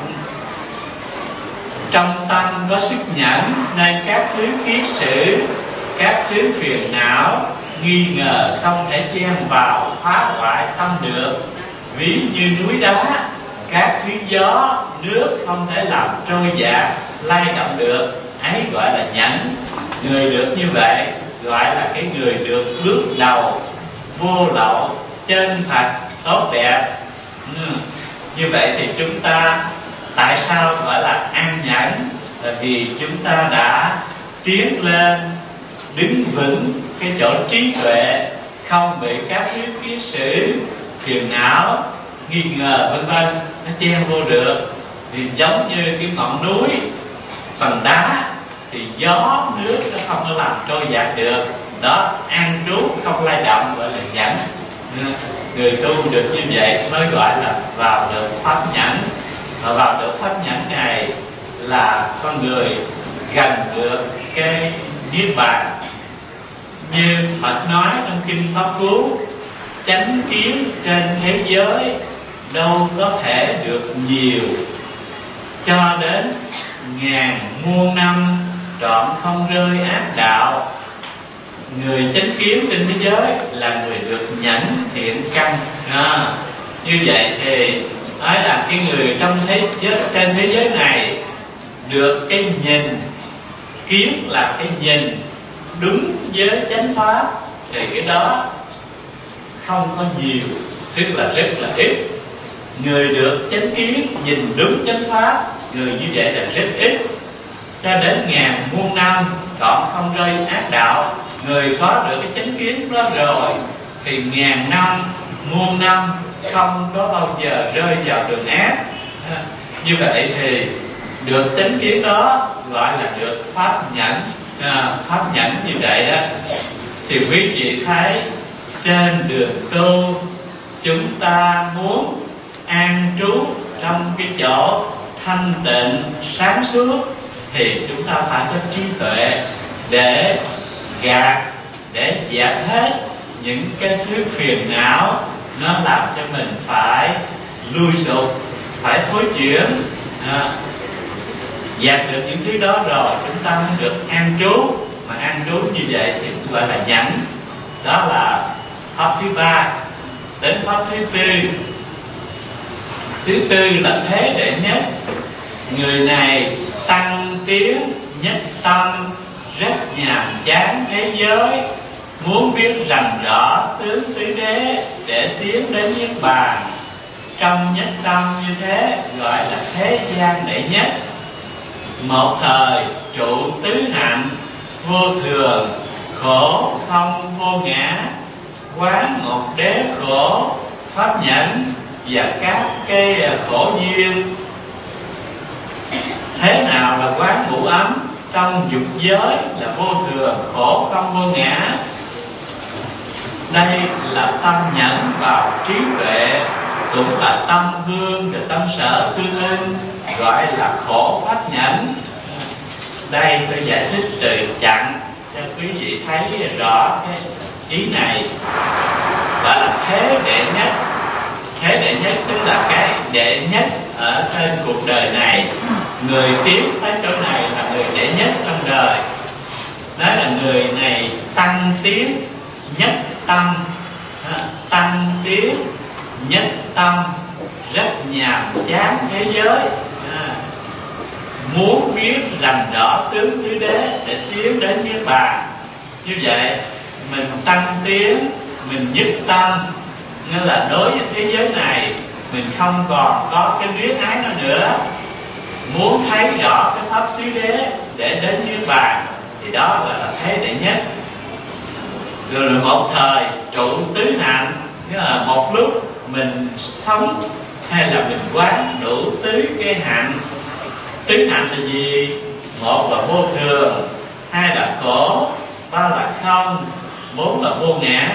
Trong tâm có sức nhẫn nên các thứ kiết sử, các thứ phiền não, nghi ngờ không thể chen vào phá hoại tâm được. Ví như núi đá, các thứ gió, nước không thể làm trôi dạt, lay động được, ấy gọi là nhẫn. Người được như vậy gọi là cái người được bước đầu vô lậu, chân thật, tốt đẹp. ừ. Như vậy thì chúng ta tại sao gọi là an nhẫn? Là vì chúng ta đã tiến lên, đứng vững cái chỗ trí tuệ, không bị các thứ kiết sử, phiền não, nghi ngờ vân vân nó chen vô được. Thì giống như cái ngọn núi, phần đá thì gió nước nó không có làm trôi dạt được. Đó, an trú không lay động gọi là nhẫn. Người tu được như vậy mới gọi là vào được pháp nhẫn. Và vào được pháp nhẫn này là con người gần được cái niết bàn. Như Phật nói trong kinh Pháp Cú, chánh kiến trên thế giới đâu có thể được nhiều, cho đến ngàn muôn năm trọn không rơi ác đạo. Người chánh kiến trên thế giới là người được nhẫn thiện căn. À, như vậy thì nói là cái người trong thế giới, trên thế giới này được cái nhìn, kiến là cái nhìn đúng với chánh pháp, thì cái đó không có nhiều, tức là rất là ít. Người được chánh kiến nhìn đúng chánh pháp, người như vậy là rất ít. Cho đến ngàn muôn năm trọn không rơi ác đạo. Người có được cái chánh kiến đó rồi thì ngàn năm, muôn năm không có bao giờ rơi vào đường ác. Như vậy thì được chánh kiến đó gọi là được pháp nhẫn. À, pháp nhẫn như vậy đó. Thì quý vị thấy trên đường tu chúng ta muốn an trú trong cái chỗ thanh tịnh sáng suốt thì chúng ta phải có trí tuệ để gạt, để dẹp hết những cái thứ phiền não nó làm cho mình phải lui sụp, phải thối chuyển. À, dẹp được những thứ đó rồi chúng ta mới được an trú. Mà an trú như vậy thì gọi là nhẫn. Đó là pháp thứ ba. Đến pháp thứ tư. Thứ tư là thế đệ nhất. Người này tăng tiến nhất tâm, rất nhàm chán thế giới, muốn biết rành rõ tướng tứ đế để tiến đến niết bàn. Trong nhất tâm như thế gọi là thế gian đệ nhất. Một thời trụ tứ hạnh, vô thường, khổ không vô ngã, quán một đế khổ, pháp nhẫn và các cái khổ duyên. Thế nào là quán ngũ ấm? Trong dục giới là vô thường, khổ không vô ngã. Đây là tâm nhẫn vào trí tuệ, cũng là tâm hương và tâm sở tương ưng, gọi là khổ pháp nhẫn. Đây tôi giải thích từ chặn cho quý vị thấy rõ cái ý này. Gọi là thế đệ nhất. Thế đệ nhất tức là cái đệ nhất ở trên cuộc đời này. Người tiến tới chỗ này là người đệ nhất trong đời. Đó là người này tăng tiến nhất tâm. Tăng tiến nhất tâm, rất nhàm chán thế giới. À, muốn biết rành rõ tướng tứ đế để tiến đến niết bàn. Như vậy mình tăng tiến, mình nhất tâm, nên là đối với thế giới này mình không còn có cái luyến ái nữa nữa. Muốn thấy rõ cái pháp tứ đế để đến niết bàn thì đó gọi là thế đệ nhất. Rồi một thời trụ tứ hạnh, nghĩa là một lúc mình sống hay là mình quán đủ tứ cái hạnh. Tứ hạnh là gì? Một là vô thường, hai là khổ, ba là không, bốn là vô ngã.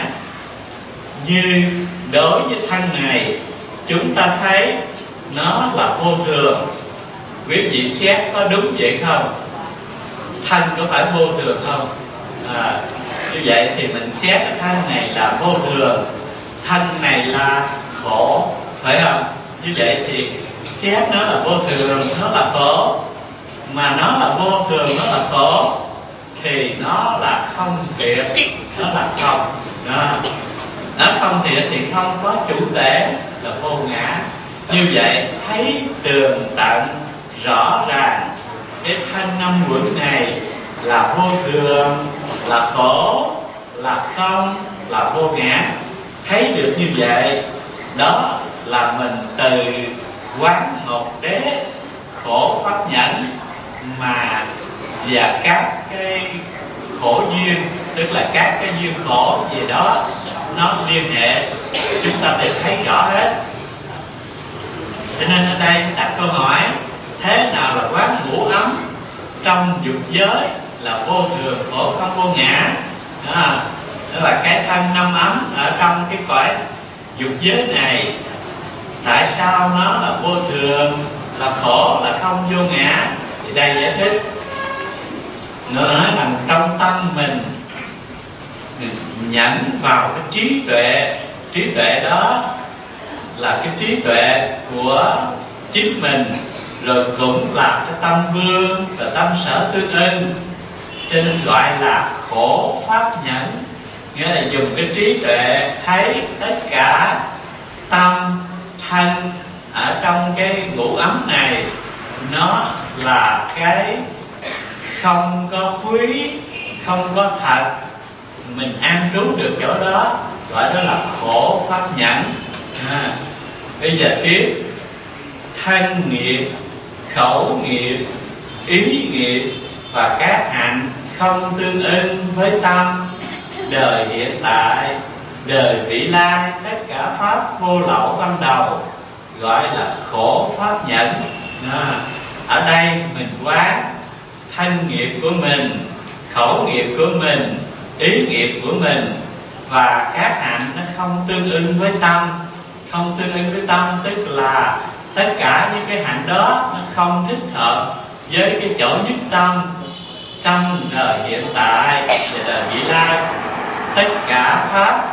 Như đối với thân này chúng ta thấy nó là vô thường. Quý vị xét có đúng vậy không? Thân có phải vô thường không? À, như vậy thì mình xét cái thân này là vô thường, thân này là khổ, phải không? Như vậy thì xét nó là vô thường, nó là khổ, mà nó là vô thường, nó là khổ, thì nó là không thiệt, nó là không. Đó. Nó không thiệt thì không có chủ thể, là vô ngã. Như vậy thấy tường tận rõ ràng cái thân năm uẩn này là vô thường, là khổ, là không, là vô ngã. Thấy được như vậy, đó là mình từ quán một đế khổ pháp nhẫn mà và các cái khổ duyên, tức là các cái duyên khổ gì đó nó liên hệ, chúng ta phải thấy rõ hết. Cho nên ở đây đặt câu hỏi thế nào là quán ngũ ấm? Trong dục giới là vô thường, khổ không vô ngã. Đó, đó là cái thân năm ấm ở trong cái cõi dục giới này. Tại sao nó là vô thường, là khổ, là không vô ngã? Thì đây giải thích. Nữa nói rằng trong tâm mình, mình nhẫn vào cái trí tuệ. Trí tuệ đó là cái trí tuệ của chính mình, rồi cũng là cái tâm vương và tâm sở tương ưng, cho nên gọi là khổ pháp nhẫn. Nghĩa là dùng cái trí tuệ thấy tất cả tâm thân ở trong cái ngũ ấm này nó là cái không có quý, không có thật, mình an trú được chỗ đó, gọi đó là khổ pháp nhẫn. À, bây giờ tiếp thân nghiệp, khẩu nghiệp, ý nghiệp và các hạnh không tương ưng với tâm, đời hiện tại, đời vị lai, tất cả pháp vô lậu ban đầu, gọi là khổ pháp nhẫn. À, ở đây mình quán thân nghiệp của mình, khẩu nghiệp của mình, ý nghiệp của mình và các hạnh nó không tương ưng với tâm. Không tương ưng với tâm tức là tất cả những cái hạnh đó nó không thích hợp với cái chỗ nhất tâm trong đời hiện tại và đời vị lai. Tất cả pháp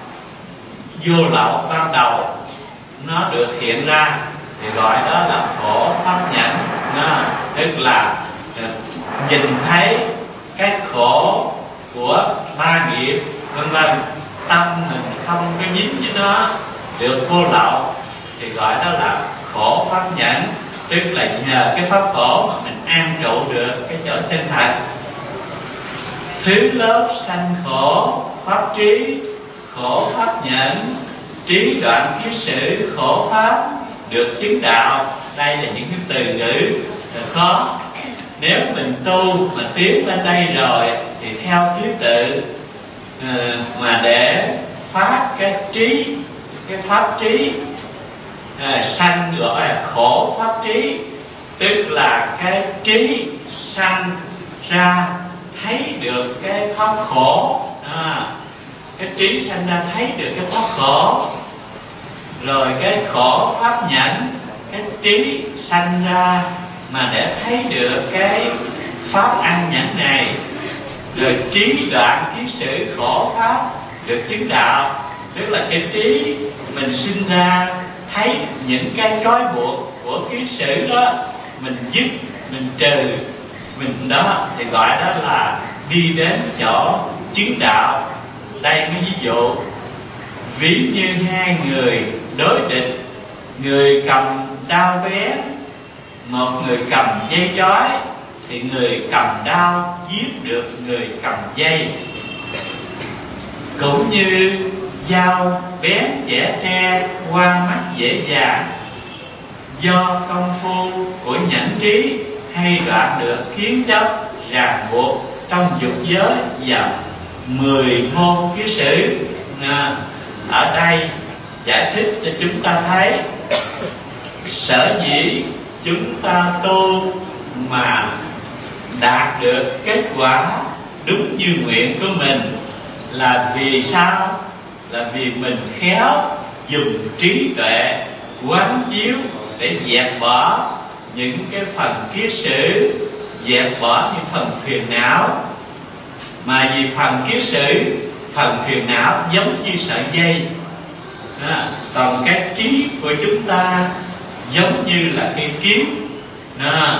vô lậu ban đầu nó được hiện ra thì gọi đó là khổ pháp nhẫn. Nó tức là nhìn thấy cái khổ của ba nghiệp vân vân, tâm mình không có dính với nó, được vô lậu thì gọi đó là khổ pháp nhẫn. Tức là nhờ cái pháp khổ mà mình an trụ được cái chỗ chân thật. Thứ lớp sanh khổ pháp trí, khổ pháp nhẫn, trí đoạn kiết sử, khổ pháp được chứng đạo. Đây là những cái từ ngữ là khó. Nếu mình tu mà tiến lên đây rồi thì theo thứ tự uh, mà để phát cái trí, cái pháp trí uh, sanh gọi là khổ pháp trí, tức là cái trí sanh ra thấy được cái pháp khổ. À, cái trí sanh ra thấy được cái pháp khổ. Rồi cái khổ pháp nhẫn, cái trí sanh ra mà để thấy được cái pháp ăn nhẫn này. Rồi trí đoạn kiết sử, khổ pháp được chứng đạo, tức là cái trí mình sinh ra thấy những cái trói buộc của kiết sử đó, mình dứt, mình trừ, mình đó thì gọi đó là đi đến chỗ chứng đạo. Đây cái ví dụ, ví như hai người đối địch, người cầm đao bén, một người cầm dây trói, thì người cầm đao giết được người cầm dây. Cũng như dao bén chẻ tre qua mắt dễ dàng, do công phu của nhẫn trí hay đoạn được khiến chấp ràng buộc trong dục giới và mười môn kiết sử. À, ở đây giải thích cho chúng ta thấy sở dĩ chúng ta tu mà đạt được kết quả đúng như nguyện của mình là vì sao? Là vì mình khéo dùng trí tuệ quán chiếu để dẹp bỏ những cái phần kiết sử, dẹp bỏ những phần phiền não. Mà vì phần kiết sử, phần phiền não giống như sợi dây, à, còn cái trí của chúng ta giống như là cây kiếm, à,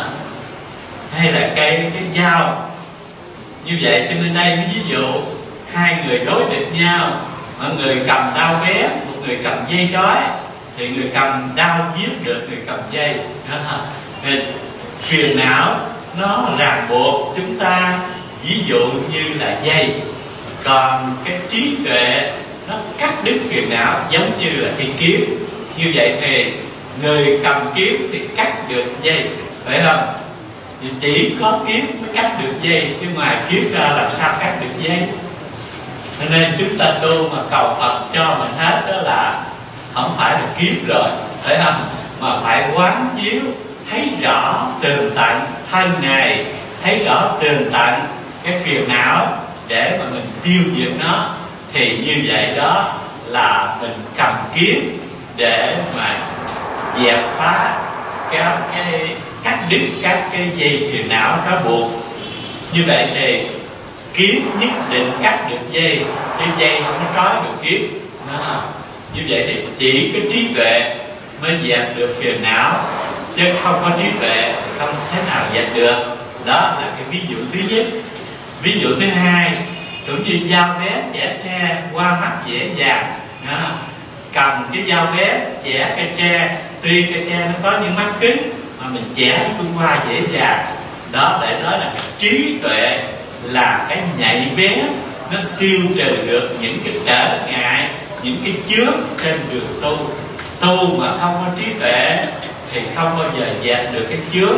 hay là cây cái dao. Như vậy cho nên đây ví dụ hai người đối địch nhau, một người cầm đao bén, một người cầm dây trói, thì người cầm đao giết được người cầm dây. Thì phiền não nó ràng buộc chúng ta, ví dụ như là dây, còn cái trí tuệ nó cắt đứt phiền não giống như là cây kiếm. Như vậy thì người cầm kiếm thì cắt được dây, phải không? Thì chỉ có kiếm mới cắt được dây, chứ ngoài kiếm ra làm sao cắt được dây. Cho nên chúng ta tu mà cầu Phật cho mình hết đó là không phải là kiếm rồi, phải không? Mà phải quán chiếu thấy rõ tường tận thân này, thấy rõ tường tận cái phiền não để mà mình tiêu diệt nó. Thì như vậy đó là mình cầm kiếm để mà dẹp phá các cái cắt đứt các cái dây phiền não trói buộc. Như vậy thì kiếm nhất định cắt được dây, chứ dây không có trói được kiếm. Đó. Như vậy thì chỉ cái trí tuệ mới dẹp được phiền não, chứ không có trí tuệ không thế nào dẹp được. Đó là cái ví dụ thứ nhất. Ví dụ thứ hai, cũng như dao bén chẻ tre qua mắt dễ dàng. Đó. Cầm cái dao bén chẻ cây tre, tuy cây tre nó có những mắt cứng mà mình chẻ nó cũng qua dễ dàng. Đó để nói là cái trí tuệ là cái nhạy bén, nó tiêu trừ được những cái trở ngại, những cái chướng trên đường tu. Tu mà không có trí tuệ thì không bao giờ dẹp được cái chướng.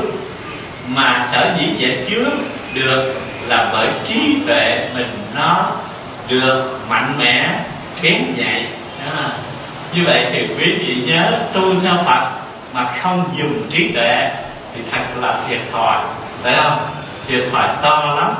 Mà sở dĩ dẹp chướng được là bởi trí tuệ mình nó được mạnh mẽ, bén nhạy. À, như vậy thì quý vị nhớ, tu theo Phật mà không dùng trí tuệ thì thật là thiệt thòi, phải không? Thiệt thòi to lắm.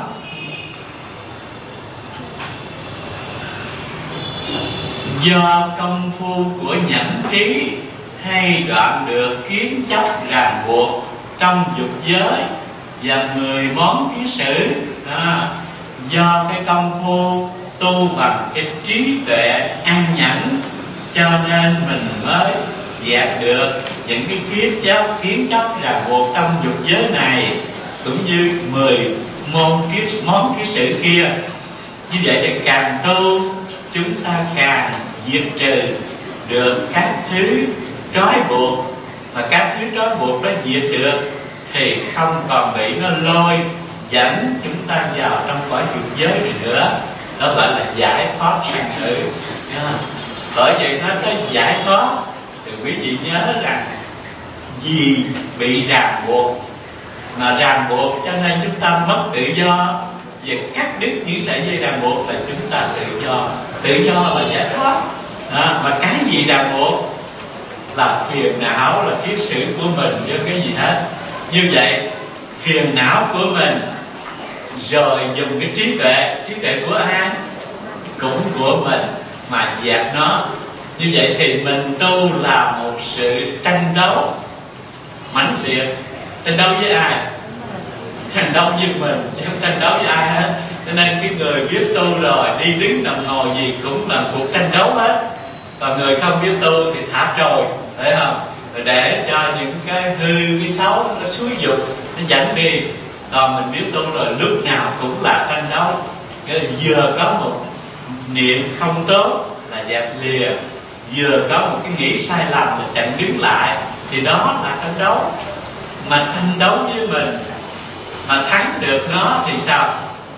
Do công phu của nhẫn trí hay đoạn được kiến chấp ràng buộc trong dục giới và mười món kiết sử. À, do cái công phu tu bằng cái trí tuệ an nhẫn, cho nên mình mới dẹp được những cái kiến chấp kiến chấp ràng buộc trong dục giới này, cũng như mười môn kiết món kiết sử kia. Như vậy thì càng tu chúng ta càng diệt trừ được các thứ trói buộc, mà các thứ trói buộc đó diệt được thì không còn bị nó lôi dẫn chúng ta vào trong cõi dục giới này nữa. đó gọi là giải thoát sanh tử. Bởi vậy nó tới giải thoát thì quý vị nhớ rằng vì bị ràng buộc, mà ràng buộc cho nên chúng ta mất tự do. Việc cắt đứt những sợi dây ràng buộc là chúng ta tự do. Tự do là giải thoát. À, mà cái gì ràng buộc là phiền não, là kiết sử của mình, chứ cái gì hết. Như vậy phiền não của mình rồi dùng cái trí tuệ, trí tuệ của ai? Cũng của mình mà dẹp nó. Như vậy thì mình tu là một sự tranh đấu mãnh liệt. Tranh đấu với ai? Tranh đấu với mình, chứ không tranh đấu với ai hết. Cho nên cái người biết tu rồi đi đứng nằm ngồi gì cũng là cuộc tranh đấu hết. Còn người không biết tu thì thả trôi, thấy không? Rồi để cho những cái hư, cái xấu nó xúi dục, nó dẫn đi. Còn mình biết tu rồi lúc nào cũng là tranh đấu. Cái vừa có một niệm không tốt là dẹp lìa, vừa có một cái nghĩ sai lầm là chặn đứng lại, thì đó là tranh đấu. Mà tranh đấu với mình mà thắng được nó thì sao?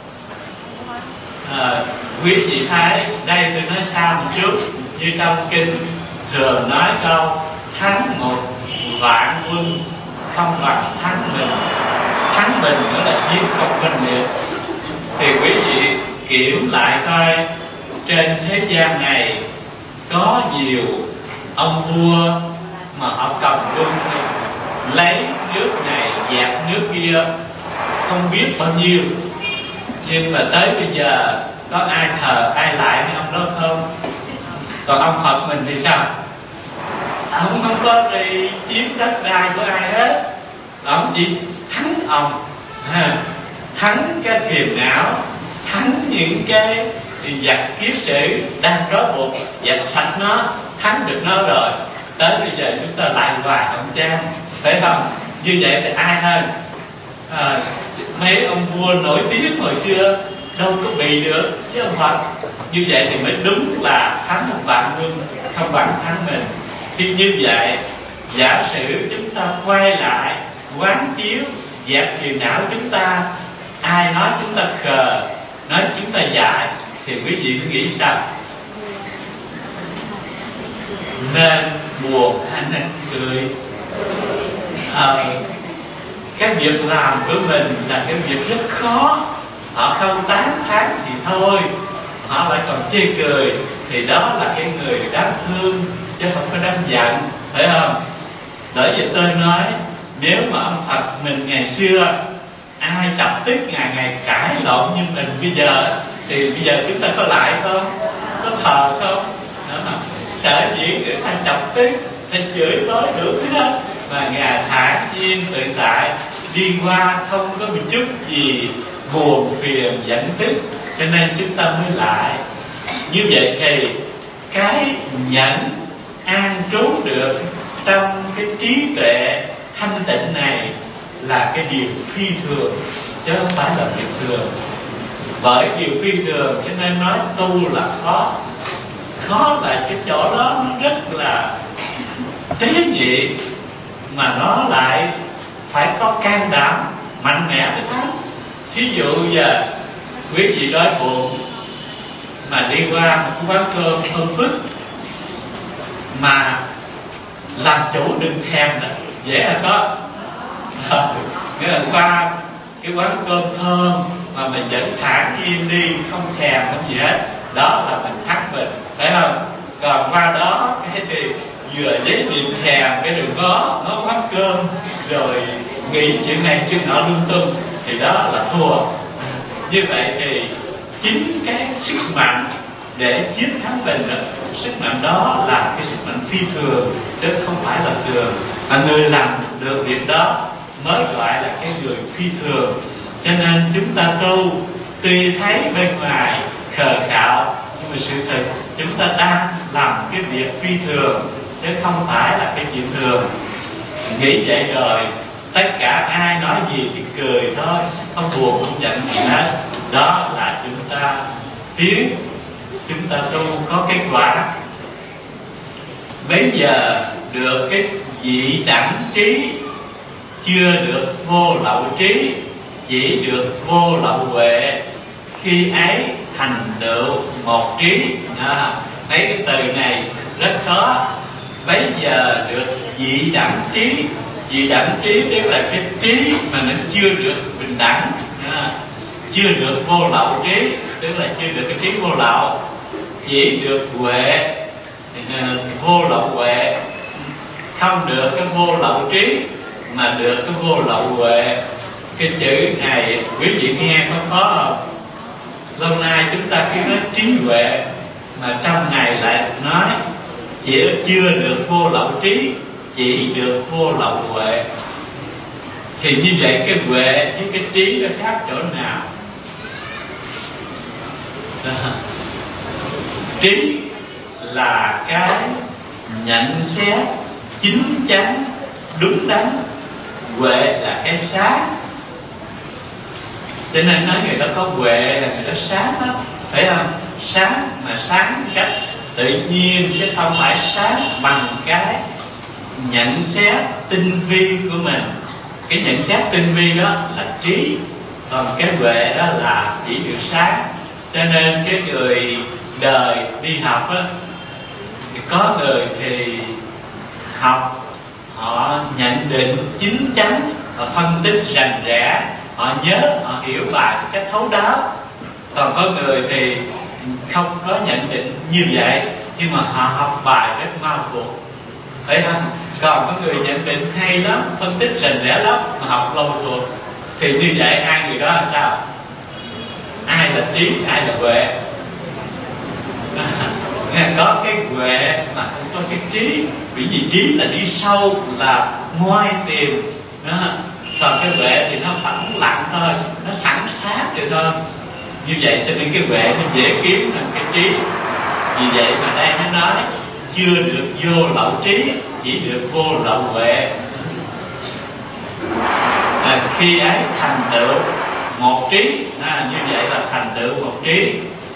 À, quý vị thấy đây tôi nói xa một chút, như trong kinh thường nói câu thắng một vạn quân không bằng thắng mình. Thắng mình nữa là giết không phân liệt. Thì quý vị kiểm lại coi, trên thế gian này có nhiều ông vua mà họ cầm quân lấy nước này dẹp nước kia không biết bao nhiêu, nhưng mà tới bây giờ có ai thờ ai lại với ông đó không? Còn ông Phật mình thì sao? Ông không có đi chiếm đất đai của ai hết, ông chỉ thắng ông, thắng cái phiền não, thắng những cái vật kiết sử đang trói buộc, dẹp sạch nó, thắng được nó rồi. Tới bây giờ chúng ta lại hoài ông cha, phải không? Như vậy thì ai hơn? À, mấy ông vua nổi tiếng hồi xưa đâu có bị được chứ ông Phật. Như vậy thì mới đúng là thắng một vạn quân không bằng thắng mình. Thì như vậy, giả sử chúng ta quay lại quán chiếu dẹp phiền não chúng ta, ai nói chúng ta khờ, nói chúng ta dại, thì quý vị nghĩ sao? Nên buồn hay nên cười? À, cái việc làm của mình là cái việc rất khó. Họ không tán thán thì thôi, họ lại còn chê cười, thì đó là cái người đáng thương chứ không có đáng giận, phải không? Bởi vì tôi nói, nếu mà ông Phật mình ngày xưa ai chọc tức ngày ngày cãi lộn như mình bây giờ, thì bây giờ chúng ta có lại không? Có thờ không? Đó. Sở dĩ người ta chọc tức, ta chửi tối đủ thứ đó, mà Ngài thản nhiên tự tại đi qua, không có một chút gì buồn phiền giận tức, cho nên chúng ta mới lại. Như vậy thì cái nhẫn an trú được trong cái trí tuệ thanh tịnh này là cái điều phi thường, chứ không phải là việc thường. Bởi điều phi thường cho nên nói tu là khó. Khó là cái chỗ đó nó rất là tế nhị, mà nó lại phải có can đảm mạnh mẽ mới thắng. Thí dụ giờ quý vị đói bụng mà đi qua một cái quán cơm thơm phức, mà làm chủ đừng thèm đó, dễ là có. Nghĩa là qua cái quán cơm thơm mà mình vẫn thản nhiên đi, không thèm không gì hết, đó là mình thắng mình, phải không? Còn qua đó cái thì vừa giấy niệm thèm cái đừng có nó quán cơm rồi nghĩ chuyện này chuyện nọ lung tung, thì đó là thua. Như vậy thì chính cái sức mạnh để chiến thắng mình, sức mạnh đó là cái sức mạnh phi thường chứ không phải là thường. Mà người làm được việc đó mới gọi là cái người phi thường. Cho nên chúng ta tu tuy thấy bên ngoài khờ khạo, nhưng mà sự thật chúng ta đang làm cái việc phi thường chứ không phải là cái chuyện thường. Nghĩ vậy rồi tất cả ai nói gì thì cười thôi, không buồn không giận gì hết. Đó là chúng ta tiến, chúng ta tu có kết quả. Bây giờ được cái vị đẳng trí, chưa được vô lậu trí, chỉ được vô lậu huệ. Khi ấy thành tựu một trí. À, mấy cái từ này rất khó. Bây giờ được dị đẳng trí. Dị đẳng trí tức là cái trí mà nó chưa được bình đẳng, à, chưa được vô lậu trí, tức là chưa được cái trí vô lậu, chỉ được huệ, vô lậu huệ, không được cái vô lậu trí mà được cái vô lậu huệ. Cái chữ này quý vị nghe có khó không? Lâu nay chúng ta cứ nói trí huệ, mà trong này lại nói chỉ chưa được vô lậu trí, chỉ được vô lậu huệ. Thì như vậy cái huệ với cái trí nó khác chỗ nào? Đó. Trí là cái nhận xét chính chắn đúng đắn, huệ là cái sáng. Cho nên nói người đó có huệ là người đó sáng đó, phải không? Sáng mà sáng cách tự nhiên, chứ không phải sáng bằng cái nhận xét tinh vi của mình. Cái nhận xét tinh vi đó là trí, còn cái huệ đó là chỉ được sáng. Cho nên cái người đời đi học á, thì có người thì học họ nhận định chín chắn, họ phân tích rành rẽ, họ nhớ, họ hiểu bài một cách thấu đáo. Còn có người thì không có nhận định như vậy, nhưng mà họ học bài rất mau thuộc, phải không? Còn có người nhận định hay lắm, phân tích rành rẽ lắm, mà học lâu thuộc. Thì như vậy hai người đó là sao? Ai là trí, ai là huệ? Có cái huệ mà không có cái trí. Bởi vì trí là đi sâu, là ngoại tìm đó. Còn cái huệ thì nó phẳng lặng thôi, nó sẵn sát vậy thôi. Như vậy cho nên cái huệ nó dễ kiếm hơn cái trí. Vì vậy mà đây nó nói chưa được vô lậu trí, chỉ được vô lậu huệ. À, khi ấy thành tựu một trí, à, như vậy là thành tựu một trí.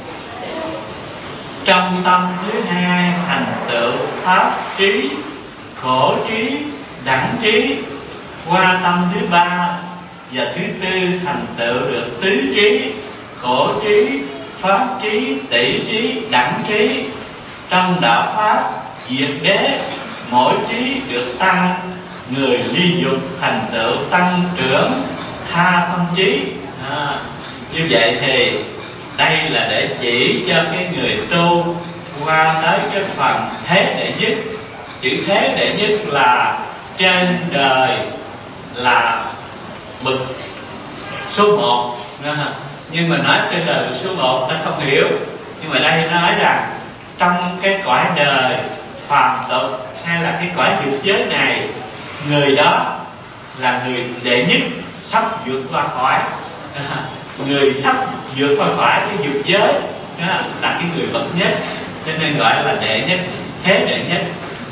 Trong tâm thứ hai thành tựu pháp trí, khổ trí, đẳng trí. Qua tâm thứ ba và thứ tư thành tựu được tứ trí, khổ trí, pháp trí, tỷ trí, đẳng trí. Trong đạo pháp diệt đế, mỗi trí được tăng, người ly dục thành tựu tăng trưởng tha tâm trí. À, như vậy thì đây là để chỉ cho cái người tu qua tới cái phần thế đệ nhất. Chữ thế đệ nhất là trên đời là bậc số một, nhưng mà nói trên đời bậc số một ta không hiểu. Nhưng mà đây nói rằng trong cái cõi đời phàm tục hay là cái cõi dục giới này, người đó là người đệ nhất, sắp vượt qua khỏi. Người sắp vượt qua khỏi cái dục giới là cái người bậc nhất, cho nên gọi là đệ nhất, thế đệ nhất.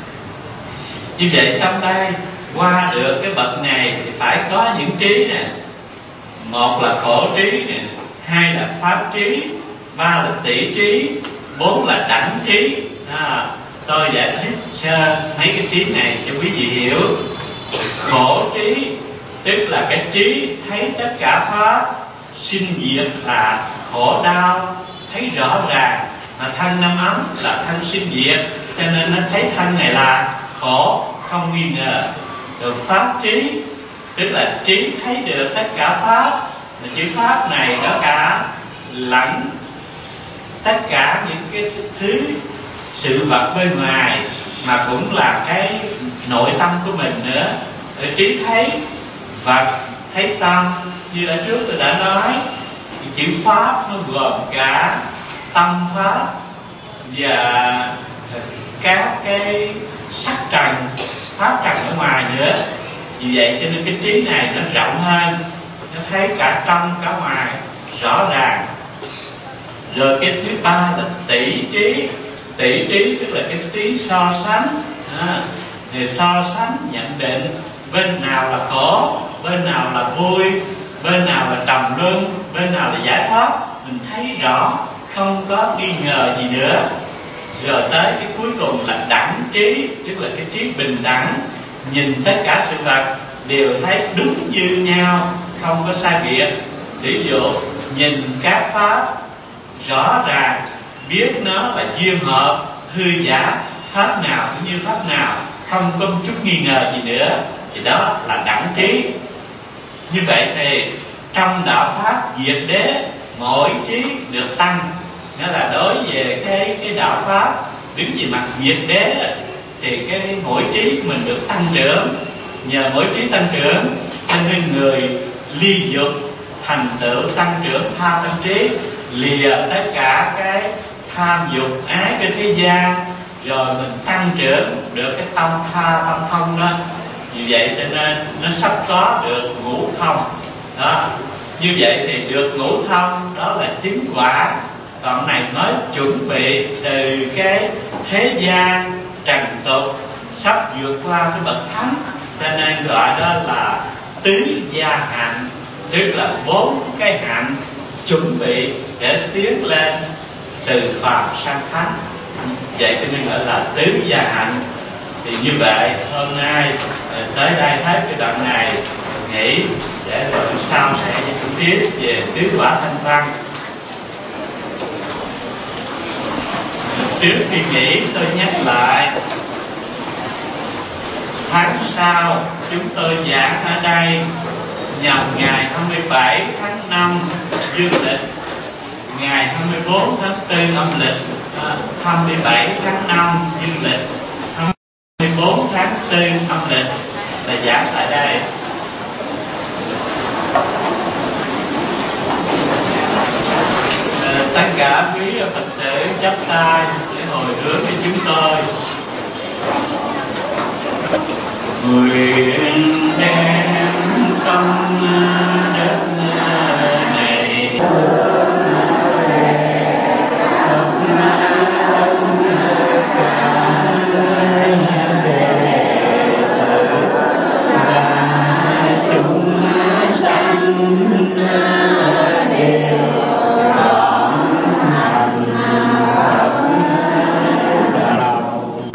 Như vậy trong đây qua được cái bậc này thì phải có những trí nè. Một là khổ trí nè, hai là pháp trí, ba là tỷ trí, bốn là đẳng trí. À, tôi giải thích sơ mấy cái trí này cho quý vị hiểu. Khổ trí tức là cái trí thấy tất cả pháp sinh diệt là khổ đau, thấy rõ ràng. Mà thân năm ấm là thân sinh diệt, cho nên nó thấy thân này là khổ, không nghi ngờ. Được pháp trí tức là trí thấy được tất cả pháp. Mà chữ pháp này nó cả lẫn tất cả những cái thứ sự vật bên ngoài, mà cũng là cái nội tâm của mình nữa. Để trí thấy vật, thấy tâm. Như ở trước tôi đã nói, chữ pháp nó gồm cả tâm pháp và các cái sắc trần, pháp trần ở ngoài nữa. Vì vậy cho nên cái trí này nó rộng hơn, nó thấy cả trong cả ngoài rõ ràng. Rồi cái thứ ba là tỷ trí. Tỷ trí tức là cái trí so sánh. À, thì so sánh nhận định bên nào là khổ, bên nào là vui, bên nào là trầm luân, bên nào là giải thoát. Mình thấy rõ, không có nghi ngờ gì nữa. Rồi tới cái cuối cùng là đẳng trí, tức là cái trí bình đẳng, nhìn tất cả sự vật đều thấy đúng như nhau, không có sai biệt. Ví dụ nhìn các pháp rõ ràng, biết nó là duyên hợp, thư giả, pháp nào cũng như pháp nào, không có chút nghi ngờ gì nữa, thì đó là đẳng trí. Như vậy thì trong đạo pháp diệt đế, mỗi trí được tăng. Nghĩa là đối về cái cái đạo pháp đứng về mặt diệt đế thì cái mỗi trí mình được tăng trưởng. Nhờ mỗi trí tăng trưởng cho nên người ly dục thành tựu tăng trưởng tha tâm trí, lìa tất cả cái tham dục ái trên thế gian, rồi mình tăng trưởng được cái tâm tha tâm thông đó. Như vậy cho nên nó sắp có được ngũ thông đó. Như vậy thì được ngũ thông đó là chứng quả. Còn này nói chuẩn bị từ cái thế gian trần tục sắp vượt qua cái bậc thánh, cho nên gọi đó là tứ gia hạnh, tức là bốn cái hạnh chuẩn bị để tiến lên từ phàm sang thánh. Vậy cho nên gọi là tứ gia hạnh. Thì như vậy hôm nay tới đây hết cái đoạn này nghỉ, để rồi sau sẽ tiếp về tứ quả thanh văn. Trước khi nghỉ tôi nhắc lại, tháng sau chúng tôi giảng ở đây nhằm ngày hai mươi bảy tháng năm dương lịch, ngày hai mươi bốn tháng tư âm lịch, hai mươi bảy tháng năm dương lịch, hai mươi bốn tháng tư âm lịch là giảng tại đây. Tất cả quý Phật tử chắp tay để hồi hướng với chúng tôi. Nguyện